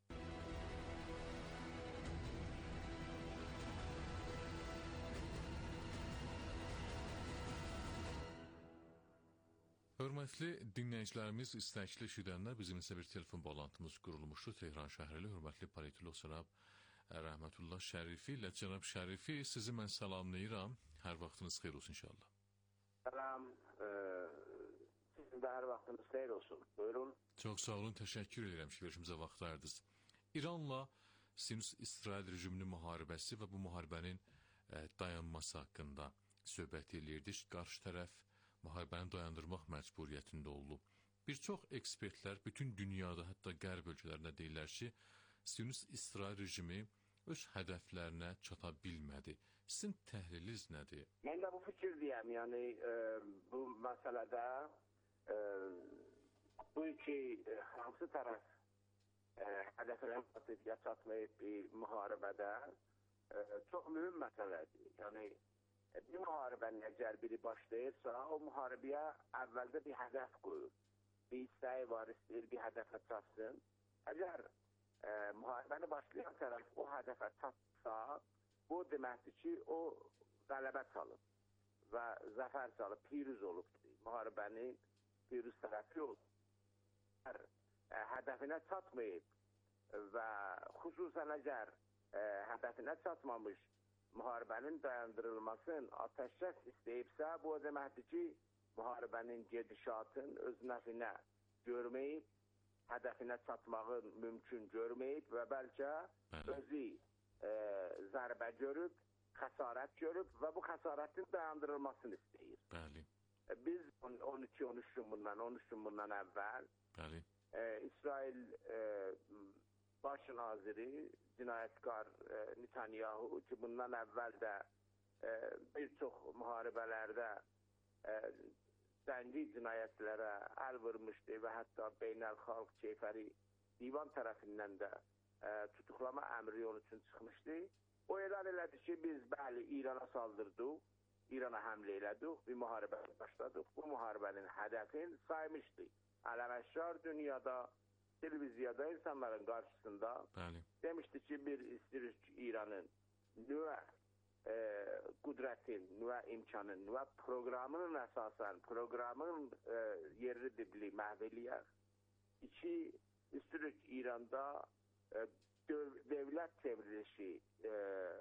S2: Hörmətli dinləyicilərimiz, istəkli eşidənlər, bizim isə bir telefon bağlantımız qurulmuşdur. Tehran şəhərli hörmətli politolog cənab Rəhmətullah Şərifi ilə. Cənab Şərifi, sizi mən salamlayıram. Hər vaxtınız xeyir olsun inşallah.
S15: Salam, e, sizin də hər vaxtınız xeyir olsun. Buyurun.
S2: Çox sağ olun, təşəkkür edirəm ki, verişimizə vaxt ayırdınız. İranla Siyonist-İsrail rejiminin müharibəsi və bu müharibənin e, dayanması haqqında söhbət edirdik. Qarşı tərəf müharibəni dayandırmaq məcburiyyətində olub. Bir çox ekspertlər bütün dünyada, hətta qərb ölkələrində deyirlər ki, Siyonist-İsrail rejimi öz hədəflərinə çata bilmədi. Sizin təhliliniz nədir?
S15: Mən də bu fikirdəyəm. Yəni e, bu məsələdə e, bu iki e, hansı tərəf e, hədəflərinə çatmayıb bir müharibədə e, çox mühüm məsələdir. Yəni bir müharibənin əgər biri başlayırsa, o müharibəyə əvvəldə bir hədəf qoyur. Bir istəyi var, istəyir bir hədəfə çatsın. Əgər e, müharibəni başlayan tərəf o hədəfə çatsa, bu deməkdir ki, o qələbə çalıb və zəfər çalıb, pirüz olubdur. Müharibənin pirüz tərəfi olub. Əgər e, hədəfinə çatmayıb və xüsusən əgər e, hədəfinə çatmamış müharibənin dayandırılmasını ateşkəs istəyibsə, bu o deməkdir ki, müharibənin gedişatın öz nəfinə görməyib, hədəfinə çatmağın mümkün görməyib və bəlkə özü e, zərbə görüb, xəsarət görüb və bu xəsarətin dayandırılmasını istəyir.
S2: Bəli.
S15: E, biz on iki on üç gün bundan, on üç gün bundan əvvəl
S2: Bəli.
S15: E, İsrail e, baş naziri cinayətkar e, Netanyahu ki, bundan əvvəl də e, bir çox müharibələrdə e, dəngi cinayətlərə əl vurmuşdu və hətta beynəlxalq keyfəri divan tərəfindən də e, tutuqlama əmri onun üçün çıxmışdı. O elan elədi ki, biz bəli İrana saldırdıq, İrana həmlə elədik, bir müharibə başladıq. Bu müharibənin hədəfini saymışdı. Ələməşşar dünyada, televiziyada insanların qarşısında
S2: Bəli.
S15: demişdi ki, bir istəyirik İranın nüvə e, qüdrətin, nüvə imkanın, nüvə proqramının əsasən, proqramın e, yerli dibli məhv eləyək. İki, istəyirik İranda e, döv dövlət çevrilişi e,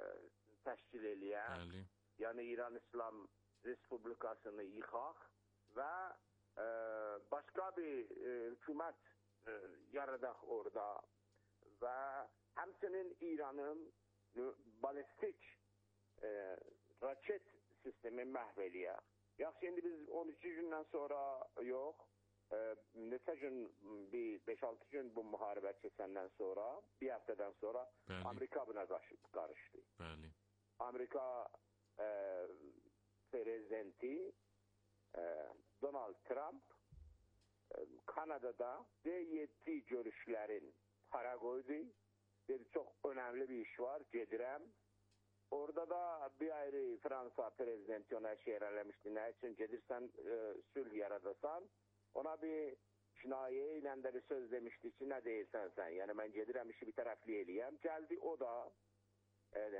S15: təşkil eləyək.
S2: Bəli.
S15: Yəni İran İslam Respublikasını yıxaq və e, başqa bir e, hükümət yaradaq orada və həmçinin İranın ballistik e, raket sistemi məhv eləyək. Yaxşı, indi biz on iki gündən sonra yox, e, neçə gün, bir beş altı gün bu müharibə keçəndən sonra, bir həftədən sonra Bəli. Amerika buna qarışdı.
S2: Bəli.
S15: Amerika e, prezidenti e, Donald Trump Kanada'da D yedi görüşlerin para koydu. Dedi çok önemli bir iş var, gedirəm. Orada da bir ayrı Fransa prezidenti ona şeir eləmişdi. Ne için gedirsən e, sülh yaradasan. Ona bir Şinaye ilə də bir söz demişdi ki, ne deyirsən sen? Yani ben gedirəm işi bir tərəfli eləyəm. Geldi o da e, e,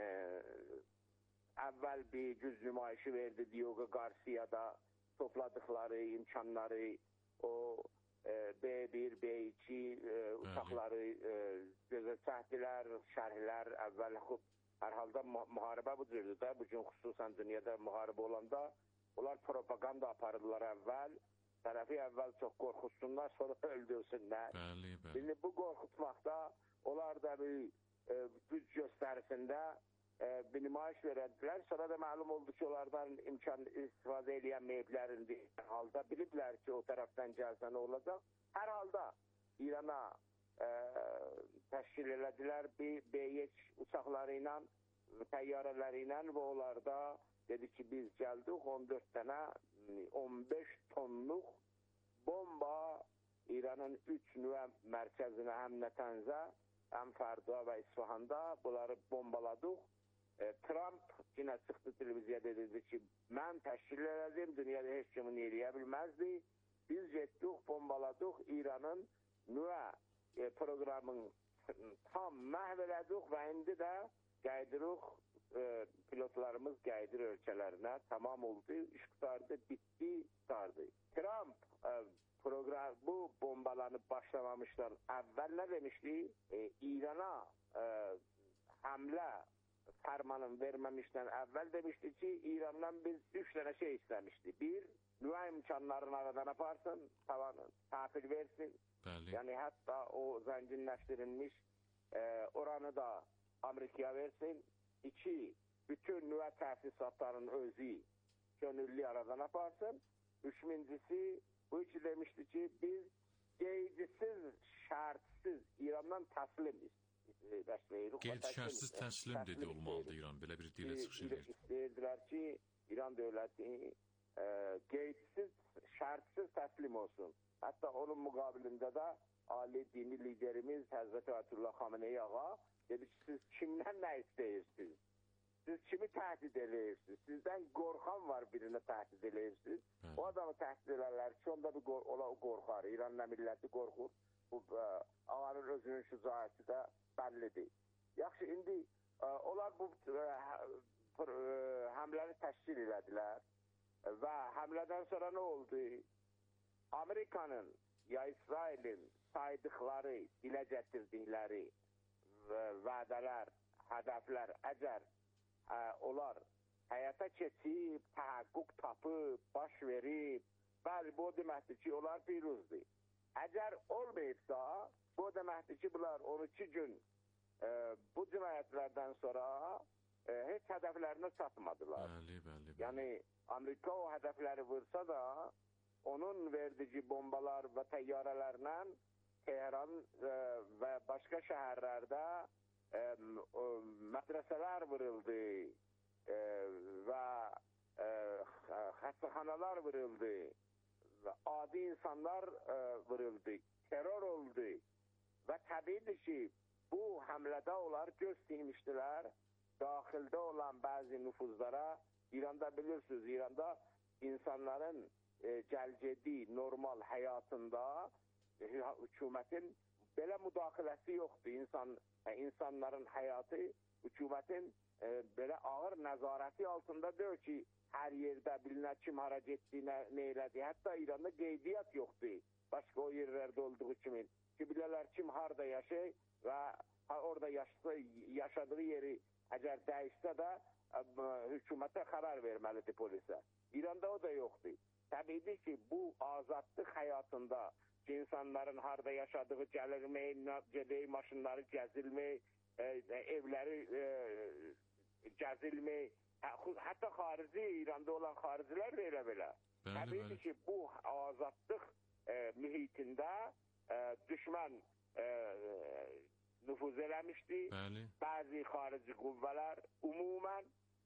S15: evvel bir güz nümayişi verdi Diogo Garcia'da topladıkları imkanları, o e, B bir, B iki e, uçakları e, gözə çəkdilər, şərhlər əvvəl xub. Hər halda müharibə bu cürdür də, bugün xüsusən dünyada müharibə olanda onlar propaganda aparırlar əvvəl, tərəfi əvvəl çox qorxutsunlar, sonra öldürsünlər.
S2: Bəli, bəli.
S15: Şimdi bu qorxutmaqda onlar da bir e, güc göstərisində e, bir nümayiş verədilər. Sonra da məlum oldu ki, onlardan imkan istifadə eləyənməyiblərin halda biliblər ki, o tərəfdən gəlsə nə olacaq. Hər halda İrana e, təşkil elədilər bir B üç uçaqları ilə, təyyarələri ilə və onlarda dedi ki, biz gəldik on dörd dənə on beş tonluq bomba İranın üç nüvə mərkəzinə həm Nətənzə, həm Fərda və İsfahanda bunları bombaladıq. E, Trump yine çıxdı televiziyada dedi ki, mən təşkil elədim, dünyada heç kimin eləyə bilməzdi. Biz getdik, bombaladıq İranın nüvə e, programın tam məhv elədik və indi də qaydırıq, e, pilotlarımız qaydır ölkələrinə tamam oldu, iş qutardı, bitti, qutardı. Trump e, program, bu bombalanıp başlamamışdan əvvəl nə demişdi? E, İrana e, həmlə fermanın verməmişdən əvvəl demişdi ki, İrandan biz üç tane şey istemişti. Bir, nüvə imkanlarını aradan aparsın, tavanı tahvil versin.
S2: Bəli.
S15: Yani hatta o zenginleştirilmiş e, oranı da Amerika'ya versin. İki, bütün nüvə təsisatlarının özü gönüllü aradan aparsın. Üçüncüsü, bu iki demişti ki, biz qeydisiz, şartsız İrandan təslimiz.
S2: Qeyd şərtsiz təslim dedi olmalıdır İran, belə bir dilə çıxış edir.
S15: İstəyirdilər ki, İran dövləti e, qeydsiz, şərtsiz təslim olsun. Hatta onun müqabilində də ali dini liderimiz Həzrəti Ayətullah Xameneyi ağa dedi ki, siz kimdən nə istəyirsiniz? Siz kimi təhdid edirsiniz? Sizdən qorxan var birini təhdid edirsiniz. O adamı təhdid edirlər ki, onda bir ola qorxar. İran nə milləti qorxur. Bu ağanın özünün şücaəti də bəllidir. Yaxşı, indi onlar bu həmləni təşkil elədilər və həmlədən sonra nə oldu? Amerikanın ya İsrailin saydıqları, dilə gətirdikləri vədələr, hədəflər əgər ə, onlar həyata keçib, təhəqqüq tapıb, baş verib, bəli, bu deməkdir ki, onlar piruzdur. Əgər olmayıbsa, bu deməkdir ki, bunlar on iki gün ə, bu cinayətlərdən sonra ə, heç hədəflərinə çatmadılar.
S2: Bəli, bəli, bəli.
S15: Yəni, Amerika o hədəfləri vursa da, onun verdici bombalar və təyyarələrlə Tehran ə, və başqa şəhərlərdə ə, ə, mədrəsələr vuruldu ə, və ə, xəstəxanalar vuruldu və adi insanlar ə, vuruldu, terror oldu və təbiidir ki, bu həmlədə onlar göz diymişdilər daxildə olan bəzi nüfuzlara. İranda bilirsiniz, İranda insanların e, gəlgədi normal həyatında e, hükümətin belə müdaxiləsi yoxdur. İnsan, e, insanların həyatı hükümətin e, belə ağır nəzarəti altında deyil ki, hər yerdə bilinə kim hara getdiyinə nə elədi. Hətta İranda qeydiyyat yoxdur. Başqa o yerlərdə olduğu kimi. Ki, bilələr kim harada yaşayır və orada yaşasa, yaşadığı yeri əgər dəyişsə də ə, hükümətə qərar verməlidir polisə. İranda o da yoxdur. Təbiidir ki, bu azadlıq həyatında ki, insanların harada yaşadığı gəlirmək, gedək, maşınları gəzilmək, e, evləri e, gəzilmək, hətta xarici, İranda olan xaricilər də elə belə. Təbiidir ki, bu azadlıq e, mühitində e, düşmən e, nüfuz eləmişdi.
S2: Bəli.
S15: Bəzi xarici qüvvələr umumən